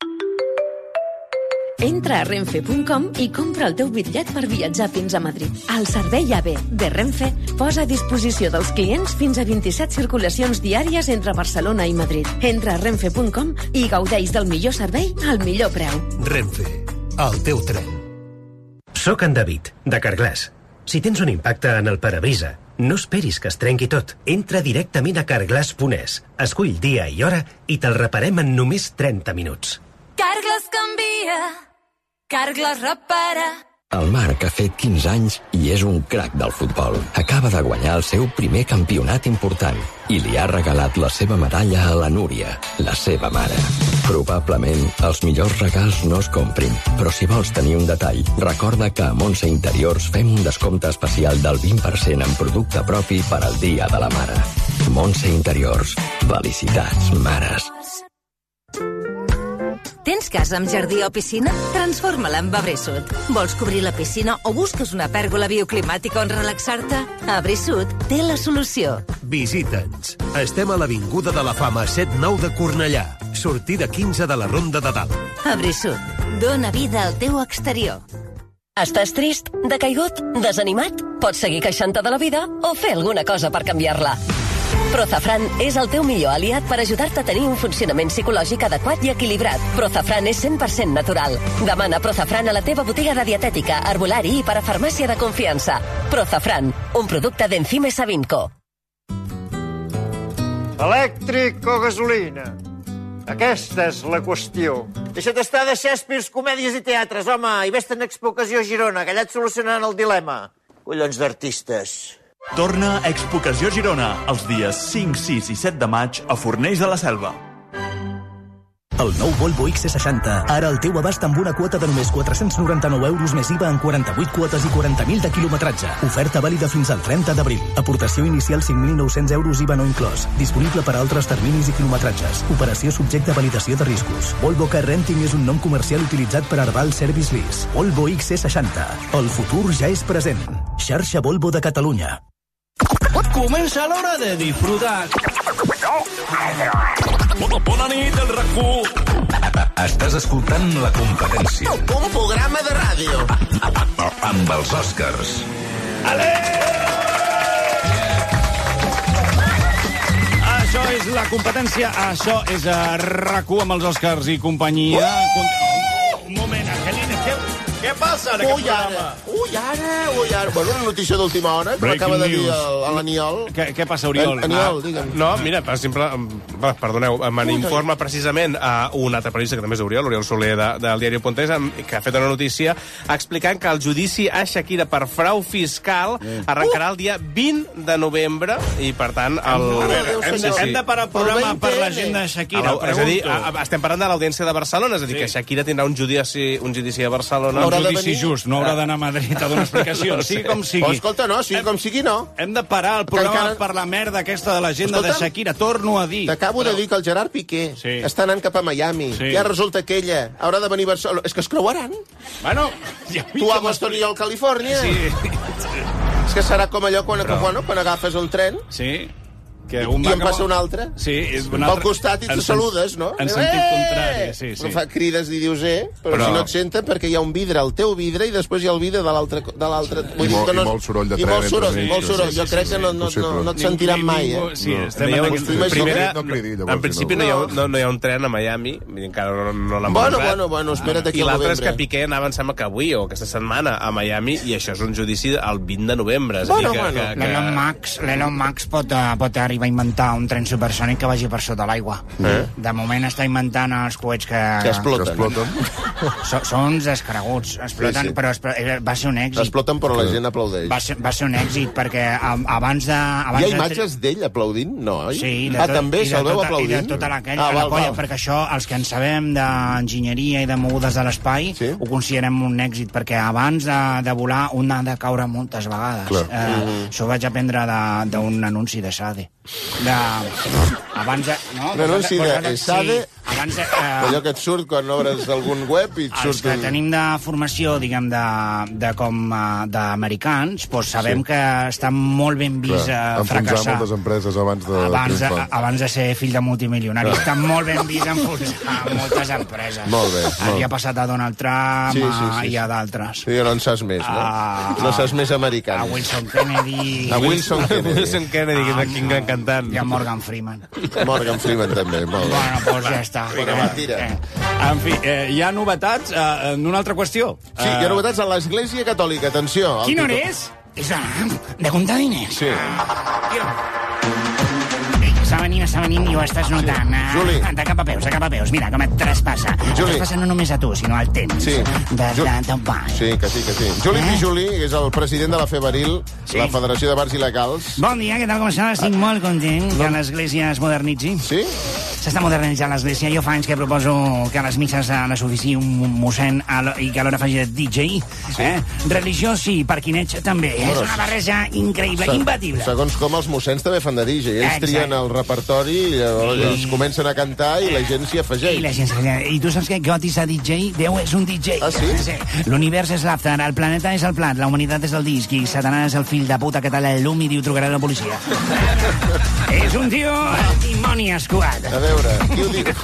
Entra a renfe.com i compra el teu bitllet per viatjar fins a Madrid. El servei AVE de Renfe posa a disposició dels clients fins a 27 circulacions diàries entre Barcelona i Madrid. Entra a renfe.com i gaudeix del millor servei al millor preu. Renfe, el teu tren. Soc en David, de Carglass. Si tens un impacte en el parabrisa, no esperis que es trenqui tot. Entra directament a carglass.es, escull dia i hora i te'l reparem en només 30 minuts. Carglass canvia, Carglass repara. El Marc ha fet 15 anys i és un crac del futbol. Acaba de guanyar el seu primer campionat important i li ha regalat la seva medalla a la Núria, la seva mare. Probablement els millors regals no es comprin, però si vols tenir un detall, recorda que a Montse Interiors fem un descompte especial del 20% en producte propi per al Dia de la Mare. Montse Interiors. Felicitats, mares. Tens casa amb jardí o piscina? Transforma-la en Abrisud. Vols cobrir la piscina o busques una pèrgola bioclimàtica on relaxar-te? Abrisud té la solució. Visita'ns. Estem a l'Avinguda de la Fama 7-9 de Cornellà. Sortida 15 de la Ronda de Dalt. Abrisud. Dóna vida al teu exterior. Estàs trist, decaigut, desanimat? Pots seguir queixant-te de la vida o fer alguna cosa per canviar-la. Prozafran és el teu millor aliat per ajudar-te a tenir un funcionament psicològic adequat i equilibrat. Prozafran és 100% natural. Demana Prozafran a la teva botiga de dietètica, herbolari i parafarmàcia de confiança. Prozafran, un producte d'Enzime Savinco. Elèctric o gasolina? Aquesta és la qüestió. Deixa't estar de Shakespeare, comèdies i teatres, home, i vés-te'n a Expocació Girona, que allà et solucionaran el dilema. Collons d'artistes. Torna a Expocació Girona els dies 5, 6 i 7 de maig a Fornells de la Selva. El nou Volvo XC60, ara al teu abast amb una quota de només 499 euros més IVA en 48 quotes i 40.000 de quilometratge. Oferta vàlida fins al 30 d'abril. Aportació inicial 5.900 euros IVA no inclòs. Disponible per a altres terminis i quilometratges. Operació subjecte a validació de riscos. Volvo Car Renting és un nom comercial utilitzat per Arval Service Lease. Volvo XC60. El futur ja és present. Xarxa Volvo de Catalunya. Comença l'hora de disfrutar. Bona nit, el RAC1. Estàs escoltant La Competència. Un programa de ràdio. Amb els Oscars. Això és és la competència. Això és RAC1 amb els Oscars i companyia. Un moment, Angelina, què passa en aquest programa? Ui, ara. Bueno, una notícia d'última hora que m'acaba de dir l'Aniol. Què passa, Oriol? Aniol, digue'm. No, mira, per exemple, perdoneu, me n'informa precisament un altre periodista, que també és Oriol Soler, del diari Pontés, que ha fet una notícia explicant que el judici a Shakira per frau fiscal arrencarà el dia 20 de novembre i, per tant, hem de parar el programa per la gent de Shakira. És a dir, estem parlant de l'Audiència de Barcelona, és a dir, que Shakira tindrà un judici a Barcelona. Un judici just, no haurà d'anar a Madrid a donar explicacions. Sigui com sigui. Escolta, no, sigui com sigui, no. Hem de parar el programa per la merda aquesta de l'agenda de Shakira. Torno a dir. T'acabo de dir que el Gerard Piqué està anant cap a Miami. Ja resulta que ella haurà de venir a Barcelona. És que es creuaran. Bueno, tu a Boston i jo a Califòrnia. És que serà com allò quan agafes un tren. Sí. I en passa un altre. Sí, al costat i te saludes, no? En sentit contrari, sí. Fa crides i dius, però si no et senten perquè hi ha un vidre, el teu vidre, i després hi ha el vidre de l'altre. I molt soroll de tren. I molt soroll. Jo crec que no et sentiran mai, Sí, en principi no hi ha un tren a Miami, encara no l'han posat. Bueno, espera't aquí al novembre. I l'altre és que Piqué anava, em sembla que avui o aquesta setmana a Miami, i això és un judici el 20 de novembre. L'Elon Musk pot arribar a inventar un tren supersònic que vagi per sota l'aigua. De moment està inventant els coets que exploten. Són uns descreguts. Exploten, però va ser un èxit. Exploten, però la gent aplaudeix. Va ser un èxit, perquè abans de... Hi ha imatges d'ell aplaudint? No, oi? Sí. També se'l veu aplaudint? I de tota la colla, perquè això, els que en sabem d'enginyeria i de mogudes de l'espai, ho considerem un èxit, perquè abans de volar un ha de caure moltes vegades. Això ho vaig aprendre d'un anunci de Sade. L'anunci de Sade, allò que et surt quan obres algun web i et surt... Els que tenim de formació, diguem, d'americans, sabem que està molt ben vist fracassar. Enfonsar moltes empreses abans de ser fill de multimilionari. Està molt ben vist enfonsar moltes empreses. Molt bé. Havia passat a Donald Trump i a d'altres. Sí, no en saps més, no? No saps més americans. A Wilson Kennedy. Wilson Kennedy, quin gran cantant. I a Morgan Freeman. Morgan Freeman també, molt bé. Bueno, doncs ja està. En fi, hi ha novetats en una altra qüestió. Sí, hi ha novetats a l'Església Catòlica. Atenció. Quina hora és? És de comptar diners. Sí. Està venint i ho estàs notant. Juli. De cap a peus. Mira, com et traspassa. Traspassa no només a tu, sinó al temps. Sí. De ball. Sí, que sí. Juli Pijuli, que és el president de la Febril, la Federació de Bars Il·legals. Bon dia, què tal, com estàs? Estic molt content que l'Església es modernitzi. Sí? S'està modernitzant l'Església. Jo fa anys que proposo que a les misses les oficiï un mossèn i que alhora faci de DJ. Religió sí, parquineig també. És una barreja increïble, imbatible. Segons com els mossèns també fan de DJ. Ells trien el repertori i llavors comencen a cantar i la gent s'hi afegeix. I tu saps que Gotis a DJ? Déu és un DJ. Ah, sí? L'univers és l'after, el planeta és el plat, la humanitat és el disc i Satanàs és el fill de puta que talla el llum i diu trucarà a la policia. És un tio dimoni escuat. A veure, qui ho diu?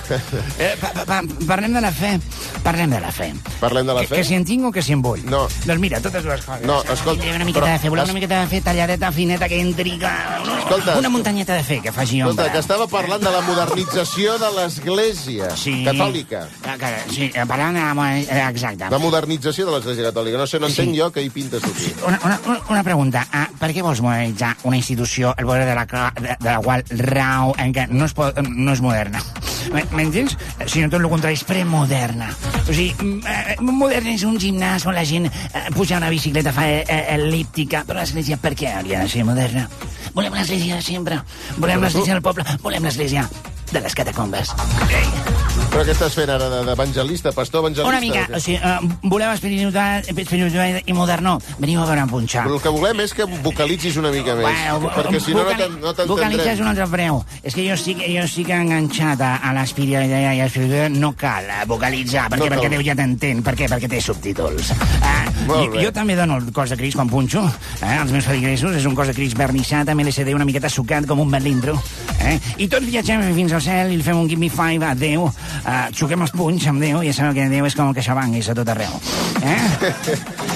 Parlem de la fe. Parlem de la fe? Que si en tinc o que si en vull? No. Doncs mira, totes dues coses. No, escolta... Una miqueta de fe, voleu una miqueta de fe talladeta, fineta, que entri... Una muntanyeta de fe, que faci ombra. Escolta, que estava parlant de la modernització de l'Església Catòlica. Sí, parlant de... Exacte. La modernització de l'Església Catòlica. No sé, no entenc jo què hi pintes tu aquí. Una pregunta. Per què vols modernitzar una institució el poder de la qual rau en què no és moderna? M'entens? Si no tot el contrari, és premoderna. O sigui, moderna és un gimnàs on la gent puja una bicicleta, fa el·líptica, però l'Església per què hauria de ser moderna? Volem l'Església de sempre. Volem l'Església del poble. Volem l'Església de les catacombes. Però què estàs fent ara, d'evangelista, pastor evangelista? Una mica, o sigui, voleu espiritualitat i modernó. Veniu a veure un punxar. Però el que volem és que vocalitzis una mica més, perquè si no t'entendrem. Vocalitzar és un altre preu. És que jo estic enganxat a l'espiritualitat i a l'espiritualitat no cal vocalitzar, perquè Déu ja t'entén. Per què? Perquè té subtítols. Jo també dono el cos de Crist quan punxo. Els meus feligresos és un cos de Crist vernissat amb LSD una miqueta sucat com un melindro. I tots viatgem fins al cel i li fem un give me five a Déu. Xoquem els punys amb Déu i ja sabeu que Déu és com el CaixaBank, és a tot arreu.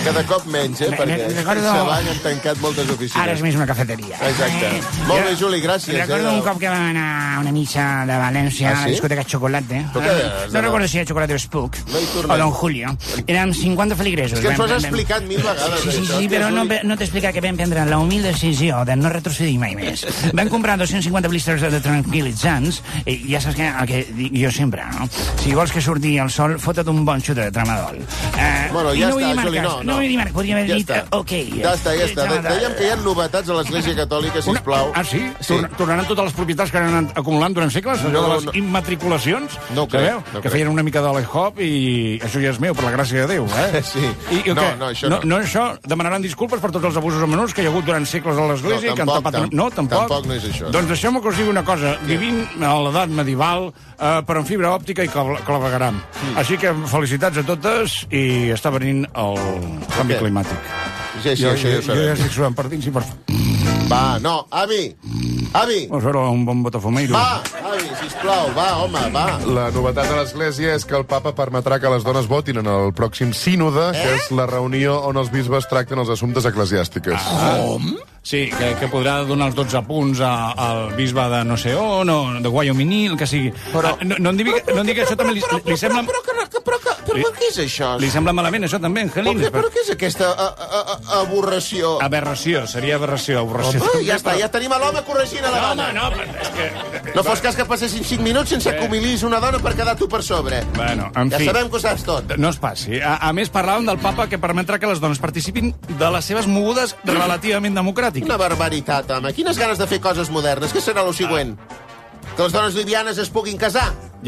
Cada cop menys, perquè Savall han tancat moltes oficines. Ara és més una cafeteria. Exacte. Molt bé, Juli, gràcies. Recordo un cop que vam anar a una missa de València, a la discoteca Chocolate. No recordo si era Chocolate o Spook, o Don Julio. Érem 50 feligresos. És que ens ho has explicat 1000 vegades. Sí, però no t'he explicat que vam prendre la humil decisió de no retrocedir mai més. Vam comprar 250 blisters de tranquil·litzants, i ja saps el que dic jo sempre, no? Si vols que surti el sol, fota't un bon xut de tramadol. Bueno, ja està, Juli, no vull dir marc, podria haver dit ok. Ja està. Dèiem que hi ha novetats a l'Església Catòlica, sisplau. Ah, sí? Tornaran totes les propietats que han anat acumulant durant segles? Allò de les immatriculacions? No crec. Que feien una mica de l'hop i això ja és meu, per la gràcia de Déu, eh? Sí. No, això no. No, això demanaran disculpes per tots els abusos menors que hi ha hagut durant segles a l'Església i que han tapat... No, tampoc. Tampoc no és això. Doncs deixeu-me que us digui una cosa. Vivim a l'edat medieval, però en fibra òptica i clavegaram. Així que felicitats a totes i està venint el canvi climàtic. Sí, això ja ho sabem. Jo ja estic suant per dins i per fora. Va, no, avi! Vamos a veure un bon botafumeiro. Va, avi, sisplau, va, home, va. La novetat de l'Església és que el papa permetrà que les dones votin en el pròxim sínode, que és la reunió on els bisbes tracten els assumptes eclesiàstics. Com? Sí, que podrà donar els 12 punts al bisbe de no sé on, o de Wyoming, el que sigui. Però no em digui que això també li sembla... Però què és això? Li sembla malament, això també, Angelín? Però què és aquesta aberració? Aberració, seria aberració. Ja està, ja tenim l'home corregint a la dona. No, és que... No fos cas que passessin 5 minuts sense que humiliïs una dona per quedar tu per sobre. Bueno, en fi. Ja sabem que ho saps tot. No es passi. A més, parlàvem del papa que permetrà que les dones participin de les seves mogudes relativament democràtiques. Una barbaritat, home. Quines ganes de fer coses modernes. Què serà el següent? Que les dones libianes es puguin casar? Ja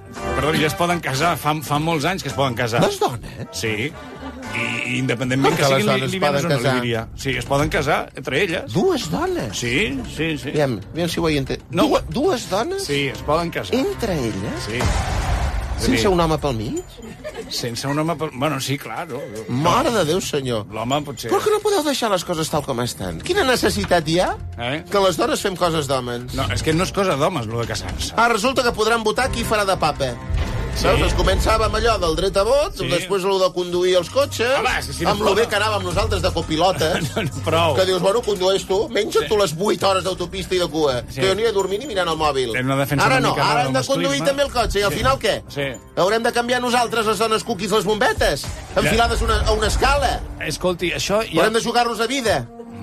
es poden casar. Fa molts anys que es poden casar. Les dones? Sí. I independentment que siguin libianes o no, li diria. Sí, es poden casar entre elles. Dues dones? Sí. Aviam si ho he entès. Dues dones? Sí, es poden casar. Entre elles? Sí. Sense un home pel mig? Sense un home pel... Bueno, sí, clar. Mare de Déu, senyor. L'home potser... Però que no podeu deixar les coses tal com estan? Quina necessitat hi ha? Que les dones fem coses d'homes? No, és que no és cosa d'homes, lo de casar-se. Resulta que podran votar qui farà de papa. Saps? Es començava amb allò del dret a vot, després el de conduir els cotxes, amb lo bé que anàvem nosaltres de copilotes, que dius, bueno, condueix tu, menja tu les 8 hores d'autopista i de cua, que jo aniré dormint i mirant el mòbil. Ara no, ara hem de conduir també el cotxe, i al final què? Haurem de canviar nosaltres, les dones cuquis, les bombetes, enfilades a una escala. Escolti, això ja... Haurem de jugar-nos a vida,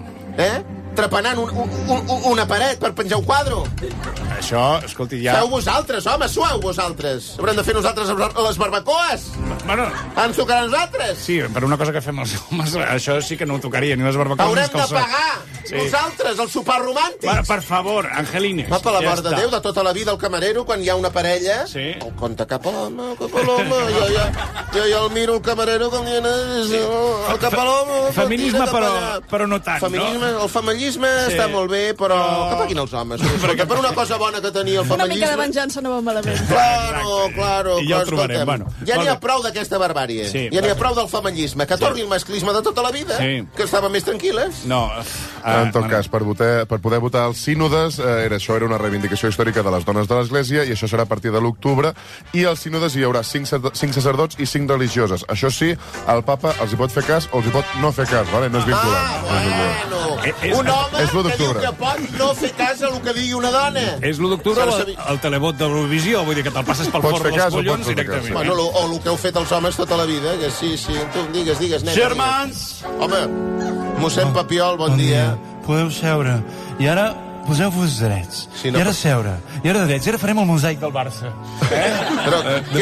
trepanant una paret per penjar un quadre. Això, escolti, ja... Feu vosaltres, home, sueu vosaltres. Haurem de fer nosaltres les barbacoes. Bueno... Ens tocarà a nosaltres. Sí, per una cosa que fem els homes, això sí que no ho tocaria, ni les barbacoes. Haurem de pagar nosaltres el sopar romàntic. Per favor, Angelines. Va, per la mort de Déu, de tota la vida el camarero, quan hi ha una parella, el conta cap a l'home, jo ja el miro el camarero com dient, el cap a l'home... Feminisme, però no tant, no? El feminisme està molt bé, però que paguin els homes. Per una cosa bona que tenia el feminisme... Una mica de venjança no va malament. Claro. I ja ho trobarem, bueno. Ja n'hi ha prou d'aquesta barbàrie. Ja n'hi ha prou del feminisme. Que torni el masclisme de tota la vida, que estàvem més tranquil·les. No. En tot cas, per poder votar als sínodes, això era una reivindicació històrica de les dones de l'Església, i això serà a partir de l'octubre, i als sínodes hi haurà 5 sacerdots i 5 religioses. Això sí, el papa els hi pot fer cas o els hi pot no fer cas, vale? No és vinculant. Un home que diu que pot no fer cas a el que digui una dona. És l'1 d'octubre o el televot d'Eurovisió? Vull dir que te'l passes pel forn dels collons directament. Bueno, o el que heu fet els homes tota la vida, que sí, tu digues, nena. Germans! Home, mossèn Papiol, bon dia. Podeu seure. I ara poseu-vos drets. I ara seure. I ara drets. I ara farem el mosaic del Barça. Però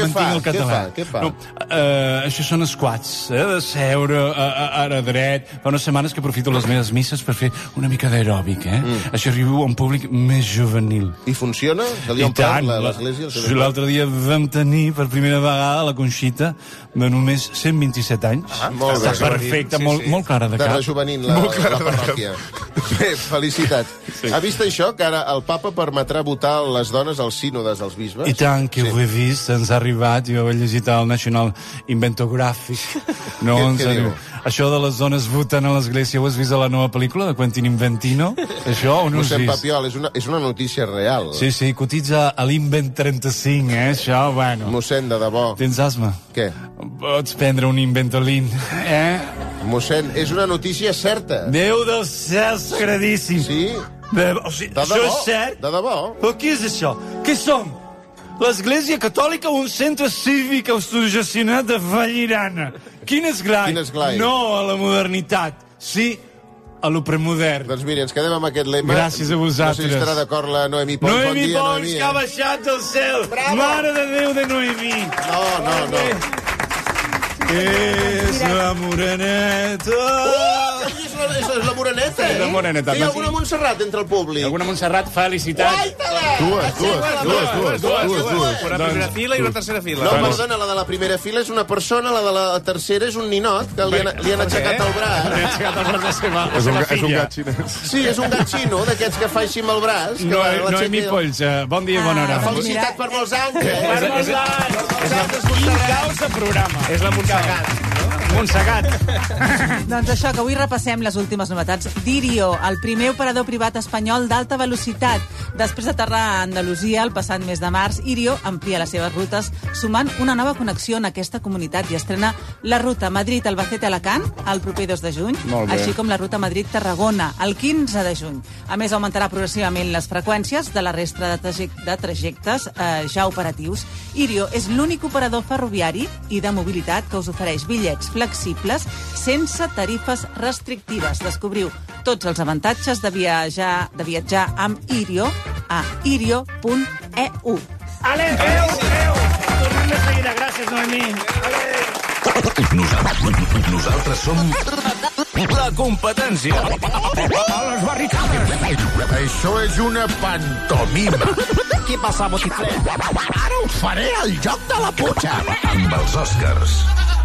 què fa? No, això són squats, de seure, ara dret. Fa unes setmanes que aprofito les meves misses per fer una mica d'aeròbic, Això arribo a un públic més juvenil. I funciona? I tant. L'altre dia vam tenir per primera vegada la Conxita de només 127 anys. Molt bé. Està perfecte, molt clara de cap. De rejuvenint la parròquia. Bé, felicitats. Ha vist això, que ara el papa permetrà votar les dones als sínodes dels bisbes? I tant, que ho he vist, ens ha arribat, jo he llegit al National Inventographic. No, què diu? Això de les dones voten a l'església, ho has vist a la nova pel·lícula de Quentin Inventino? Això o no has vist? Mossèn Papiol, és una notícia real. Sí, cotitza a l'Invent 35, això, bueno. Mossèn, de debò. Tens asma? Què? Pots prendre un Inventolin, Mossèn, és una notícia certa. Déu del cel sagradíssim. Sí? O sigui, això és cert? De debò. Però què és això? Què som? L'Església Catòlica o un centre cívic autogestionat de Vallirana? Quin esglai? Quin esglai? No a la modernitat, sí a lo premodern. Doncs mira, ens quedem amb aquest lema. Gràcies a vosaltres. No sé si estarà d'acord la Noemí Pons. Noemí Bon dia, Pons, Noemí. que ha baixat del cel. Bravo. Mare de Déu de Noemí. No. És la moreneta. És la moreneta, És la moreneta. Hi ha alguna Montserrat entre el públic? Alguna Montserrat, felicitats. Dues. Una primera fila i una tercera fila. No, perdona, la de la primera fila és una persona, la de la tercera és un ninot, que li han aixecat el braç. Li han aixecat el braç a la seva És un filla. gat xinès. Sí, és un gat xino, d'aquests que fa així amb el braç. Noemí Polls, bon dia i bona hora. Felicitat per molts anys. Per molts anys. Quin caos de programa. És la Montsegat. Doncs això, que avui repassem les últimes novetats d'Irio, el primer operador privat espanyol d'alta velocitat. Després d'aterrar a Andalusia el passat mes de març, Irio amplia les seves rutes, sumant una nova connexió en aquesta comunitat i estrena la ruta Madrid-Albacete-Alacant el proper 2 de juny, així com la ruta Madrid-Tarragona el 15 de juny. A més, augmentarà progressivament les freqüències de la resta de trajectes ja operatius. Irio és l'únic operador ferroviari i de mobilitat que us ofereix bitllets flexibles sense tarifes restrictives. Descobriu tots els avantatges de viatjar amb Irio a irio.eu. Ale, adéu! Tornem de seguida. Gràcies, Noemí. Nosaltres som la competència. A les barricades. Això és una pantomima. Què passa, botifler? Ara us faré el joc de la putxa. amb els Oscars.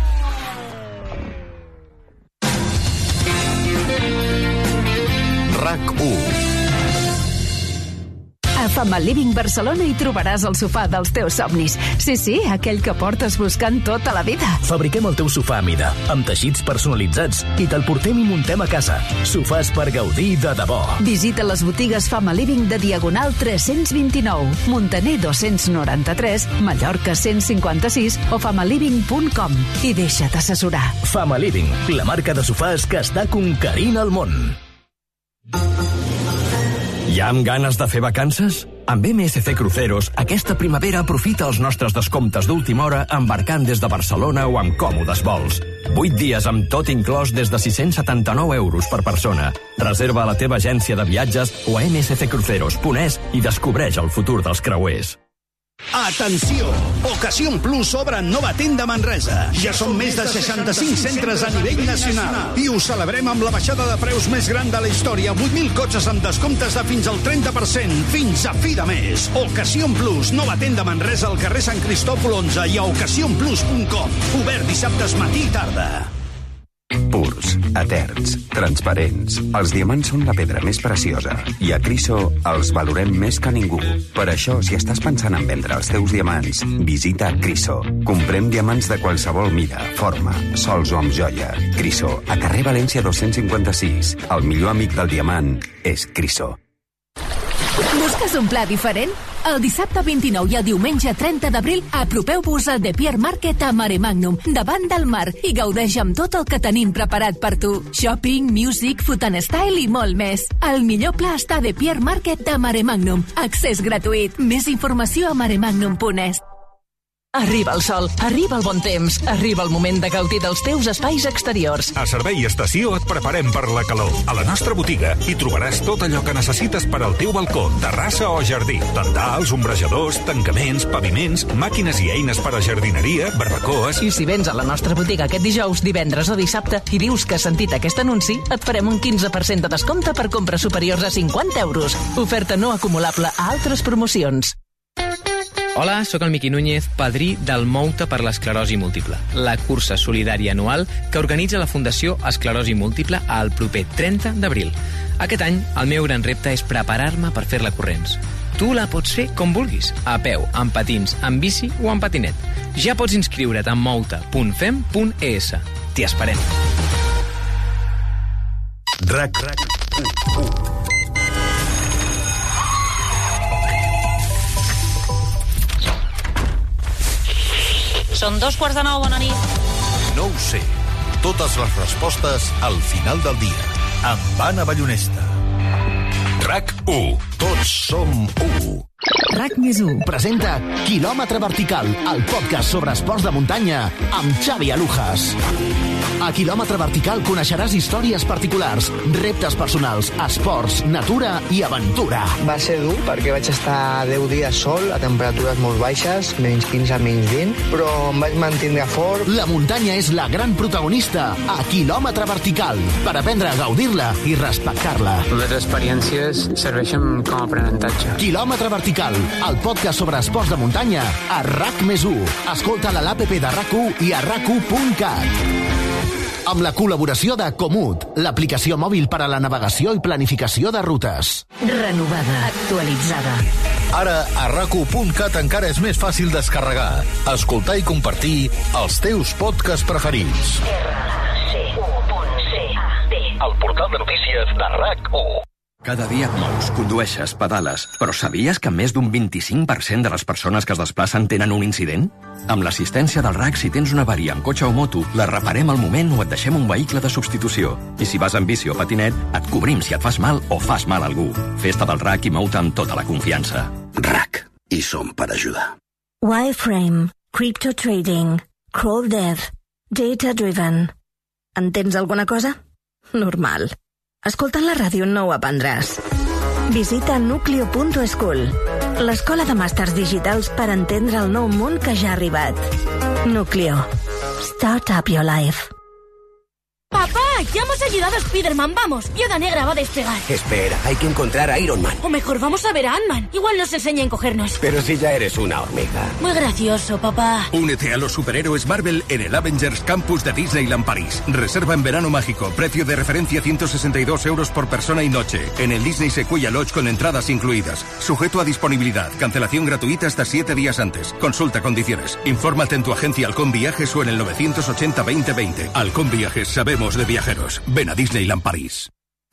RAC1. A Family Living Barcelona hi trobaràs el sofà dels teus somnis. Sí, aquell que portes buscant tota la vida. Fabriquem el teu sofà a mida, amb teixits personalitzats, i te'l portem i muntem a casa. Sofàs per gaudir de debò. Visita les botigues Family Living de Diagonal 329, Montaner 293, Mallorca 156 o familiving.com i deixa't assessorar. Family Living, la marca de sofàs que està conquerint el món. Ja amb ganes de fer vacances? Amb MSC Cruceros, aquesta primavera aprofita els nostres descomptes d'última hora embarcant des de Barcelona o amb còmodes vols. 8 dies amb tot inclòs des de 679 euros per persona. Reserva a la teva agència de viatges o a msccruceros.es i descobreix el futur dels creuers. Atenció! Ocasión Plus obre nova tenda a Manresa. Ja són més de 65 centres a nivell nacional. I ho celebrem amb la baixada de preus més gran de la història. 8.000 cotxes amb descomptes de fins al 30%. Fins a fi de mes. Ocasión Plus, nova tenda a Manresa al carrer Sant Cristòfol 11 i a ocasionplus.com. Obert dissabtes matí i tarda. Purs, eterns, transparents. Els diamants són la pedra més preciosa i a Criso els valorem més que ningú. Per això, si estàs pensant en vendre els teus diamants, visita Criso. Comprem diamants de qualsevol mida, forma, sols o amb joia. Criso, a carrer València 256. El millor amic del diamant és Criso. Busques un pla diferent? El dissabte 29 i el diumenge 30 d'abril apropeu-vos al The Pier Market a Maremagnum, davant del mar, i gaudeix amb tot el que tenim preparat per tu. Shopping, music, food and style i molt més. El millor pla està a The Pier Market de Maremagnum. Accés gratuït. Més informació a maremagnum.es. Arriba el sol, arriba el bon temps, arriba el moment de gaudir dels teus espais exteriors. A Servei Estació et preparem per la calor. A la nostra botiga hi trobaràs tot allò que necessites per al teu balcó, terrassa o jardí. Tendals, ombrejadors, tancaments, paviments, màquines i eines per a jardineria, barbacoes... I si vens a la nostra botiga aquest dijous, divendres o dissabte i dius que has sentit aquest anunci, et farem un 15% de descompte per compres superiors a 50 euros. Oferta no acumulable a altres promocions. Hola, sóc el Miqui Núñez, padrí del Mou-te per l'esclerosi múltiple, la cursa solidària anual que organitza la Fundació Esclerosi Múltiple al proper 30 d'abril. Aquest any, el meu gran repte és preparar-me per fer-la corrents. Tu la pots fer com vulguis, a peu, amb patins, amb bici o amb patinet. Ja pots inscriure't a mouta.fem.es. T'hi esperem. RAC1. Són 2:15, bona nit. No ho sé. totes les respostes al final del dia. Amb Anna Ballonesta. RAC1. Tots som 1. RAC+1 presenta Quilòmetre Vertical, el podcast sobre esports de muntanya amb Xavi Alujas. A Quilòmetre Vertical coneixeràs històries particulars, reptes personals, esports, natura i aventura. Va ser dur perquè vaig estar 10 dies sol, a temperatures molt baixes, menys 15, menys 20, però em vaig mantenir fort. La muntanya és la gran protagonista a Quilòmetre Vertical, per aprendre a gaudir-la i respectar-la. Les experiències serveixen com a aprenentatge. Quilòmetre Vertical, el podcast sobre esports de muntanya a RAC+1. Escolta-la a l'APP de RAC1 i a RAC1.cat. Amb la col·laboració de Comut, l'aplicació mòbil per a la navegació i planificació de rutes. Renovada, actualitzada. Ara, a RAC1.cat encara és més fàcil descarregar, escoltar i compartir els teus podcasts preferits. El portal de notícies de RAC1. Cada dia et mous, condueixes, pedales, però sabies que més d'un 25% de les persones que es desplacen tenen un incident? Amb l'assistència del RAC, si tens una avaria amb cotxe o moto, la reparem al moment o et deixem un vehicle de substitució. I si vas amb bici o patinet, et cobrim si et fas mal o fas mal a algú. Festa del RAC i mou-te amb tota la confiança. RAC. I som per ajudar. Wireframe, Crypto Trading, CrawlDev, Data Driven. Entens alguna cosa? Normal. Escoltant la ràdio no ho aprendràs. Visita nucleo.school, l'escola de màsters digitals per entendre el nou món que ja ha arribat. Núcleo. Start up your life. ¡Papá! ¡Ya hemos ayudado a Spider-Man! ¡Vamos! Viuda Negra va a despegar. Espera, hay que encontrar a Iron Man. O mejor, vamos a ver a Ant-Man. Igual nos enseña a encogernos. Pero si ya eres una hormiga. Muy gracioso, papá. Únete a los superhéroes Marvel en el Avengers Campus de Disneyland París. Reserva en verano mágico. Precio de referencia 162 euros por persona y noche. En el Disney Sequoia Lodge con entradas incluidas. Sujeto a disponibilidad. Cancelación gratuita hasta 7 días antes. Consulta condiciones. Infórmate en tu agencia Halcón Viajes o en el 980 2020. Halcón Viajes, sabemos de viajeros. Ven a Disneyland París.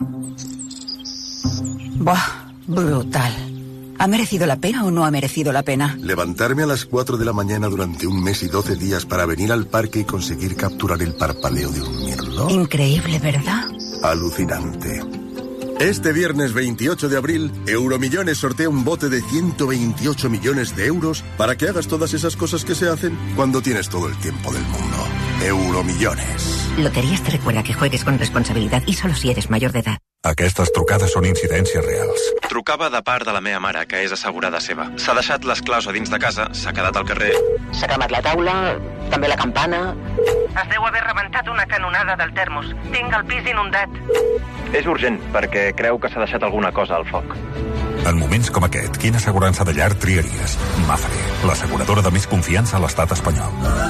Buah, brutal. ¿Ha merecido la pena o no ha merecido la pena? Levantarme a las 4 de la mañana durante un mes y 12 días para venir al parque y conseguir capturar el parpadeo de un mirlo. Increíble, ¿verdad? Alucinante. Este viernes 28 de abril, Euromillones sortea un bote de 128 millones de euros para que hagas todas esas cosas que se hacen cuando tienes todo el tiempo del mundo. Euromillones. Loterías te recuerda que juegues con responsabilidad y solo si eres mayor de edad. Aquestes trucades són incidències reals. Trucava de part de la meva mare, que és assegurada seva. S'ha deixat les claus a dins de casa, s'ha quedat al carrer. S'ha cremat la taula, també la campana. Es deu haver rebentat una canonada del termos. Tinc el pis inundat. És urgent, perquè creu que s'ha deixat alguna cosa al foc. En moments com aquest, quina assegurança de llar triaries? Mafre, l'asseguradora de més confiança a l'estat espanyol.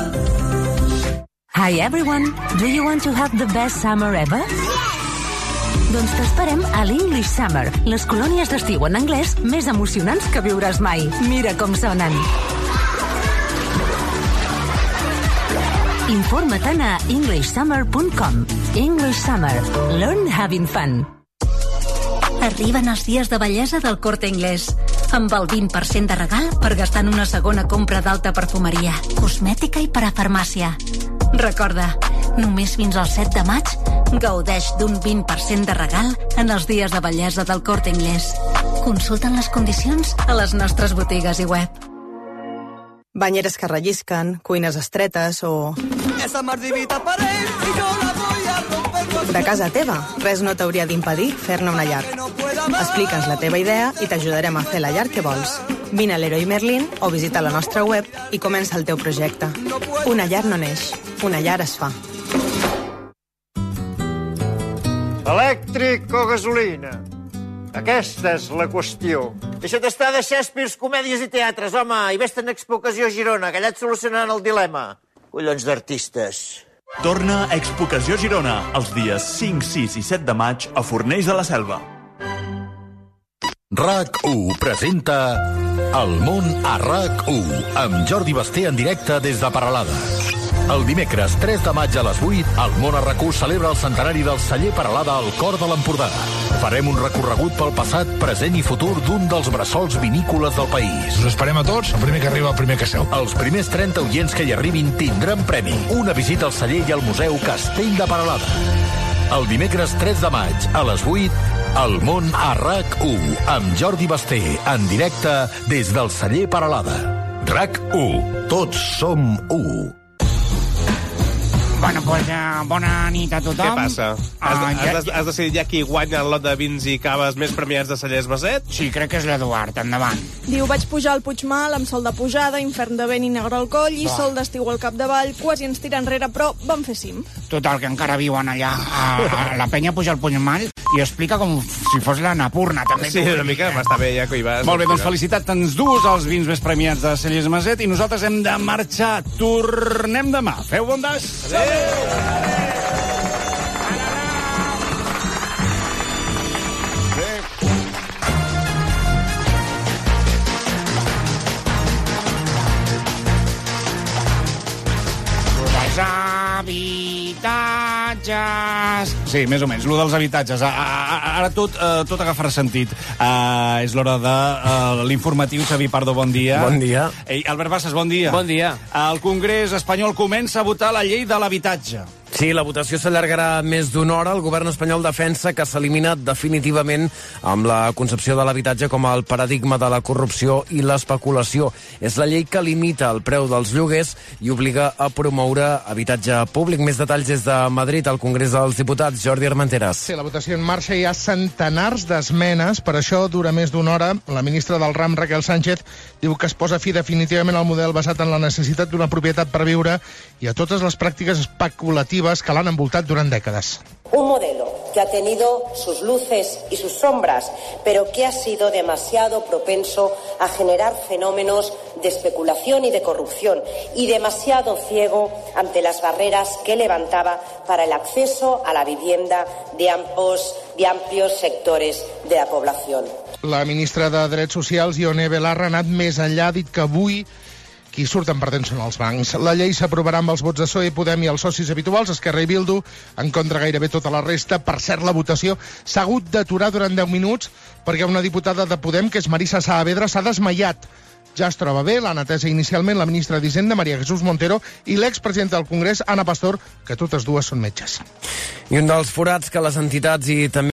Hi everyone, do you want to have the best summer ever? Doncs t'esperem a l'English Summer, les colònies d'estiu en anglès més emocionants que viuràs mai. Mira com sonen. Informa-te'n a englishsummer.com. English Summer. Learn having fun. Arriben els dies de bellesa del Corte Inglés, amb el 20% de regal per gastar en una segona compra d'alta perfumeria, cosmètica i parafarmàcia. Recorda, només fins al 7 de maig gaudeix d'un 20% de regal en els dies de bellesa del Corte Inglés. Consulten les condicions a les nostres botigues i web. Banyeres que rellisquen, cuines estretes o... Esa mardivita pared y yo la voy a romper. De casa teva, res no t'hauria d'impedir fer-ne una llar. Explica'ns la teva idea i t'ajudarem a fer la llar que vols. Vine a l'Heroi Merlin o visita la nostra web i comença el teu projecte. Una llar no neix, una llar es fa. Elèctric o gasolina? Aquesta és la qüestió. Deixa't estar de Shakespeare, comèdies i teatres, home, i vés-te'n a Expo Ocasió Girona, que allà et solucionaran el dilema. Collons d'artistes. Torna a Expo Ocasió Girona els dies 5, 6 i 7 de maig a Fornells de la Selva. RAC1 presenta El món a RAC1 amb Jordi Basté en directe des de Peralada. El dimecres 3 de maig a les 8, el Món RQ celebra el centenari del celler Peralada al cor de l'Empordà. Farem un recorregut pel passat, present i futur d'un dels bressols vinícoles del país. Us esperem a tots, el primer que arriba, el primer que seu. Els primers 30 oients que hi arribin tindran premi. Una visita al celler i al Museu Castell de Peralada. El dimecres 3 de maig, a les 8, el Món a RAC1, amb Jordi Basté, en directe des del celler Peralada. RAC1, tots som 1. Bueno, doncs bona nit a tothom. Què passa? Has decidit ja qui guanya el lot de vins i caves més premiats de Cellers Maset? Sí, crec que és l'Eduard, endavant. Diu, vaig pujar al Puigmal amb sol de pujada, infern de vent i negre al coll i sol d'estiu al capdavall, quasi ens tira enrere, però vam fer cim. Total, que encara viuen allà. La penya puja al Puigmal i explica com si fos la Napurna, també. Sí, una mica, m'està bé ja que hi vas. Molt bé, doncs felicitats, ens dues els vins més premiats de Cellers Maset i nosaltres hem de marxar. Tornem demà. Feu bon des. Adéu. Habitatges. Sí, més o menys, lo dels habitatges. Ara tot agafarà sentit. És l'hora de l'informatiu. Xavi Pardo, bon dia. Bon dia. Ei, Albert Bassas, bon dia. Bon dia. El Congrés espanyol comença a votar la llei de l'habitatge. Sí, la votació s'allargarà més d'una hora. El govern espanyol defensa que s'elimina definitivament amb la concepció de l'habitatge com el paradigma de la corrupció i l'especulació. És la llei que limita el preu dels lloguers i obliga a promoure habitatge públic. Més detalls des de Madrid, al Congrés dels Diputats. Jordi Armenteres. Sí, la votació en marxa, hi ha centenars d'esmenes, per això dura més d'una hora. La ministra del RAM, Raquel Sánchez, diu que es posa fi definitivament al model basat en la necessitat d'una propietat per viure i a totes les pràctiques especulatives que l'han envoltat durant dècades. Un modelo que ha tenido sus luces y sus sombras, pero que ha sido demasiado propenso a generar fenómenos de especulación y de corrupción, y demasiado ciego ante las barreras que levantaba para el acceso a la vivienda de amplios sectores de la población. La ministra de Drets Socials, Ione Belarra, ha anat més enllà, ha dit que avui qui surten perdents són els bancs. La llei s'aprovarà amb els vots de PSOE, Podem i els socis habituals, Esquerra i Bildu, en contra gairebé tota la resta. Per cert, la votació s'ha hagut d'aturar durant 10 minuts perquè una diputada de Podem, que és Marisa Saavedra, s'ha desmaiat. Ja es troba bé, l'han atesa inicialment la ministra d'Hisenda, María Jesús Montero, i l'expresidenta del Congrés, Ana Pastor, que totes dues són metges. I un dels forats que les entitats i també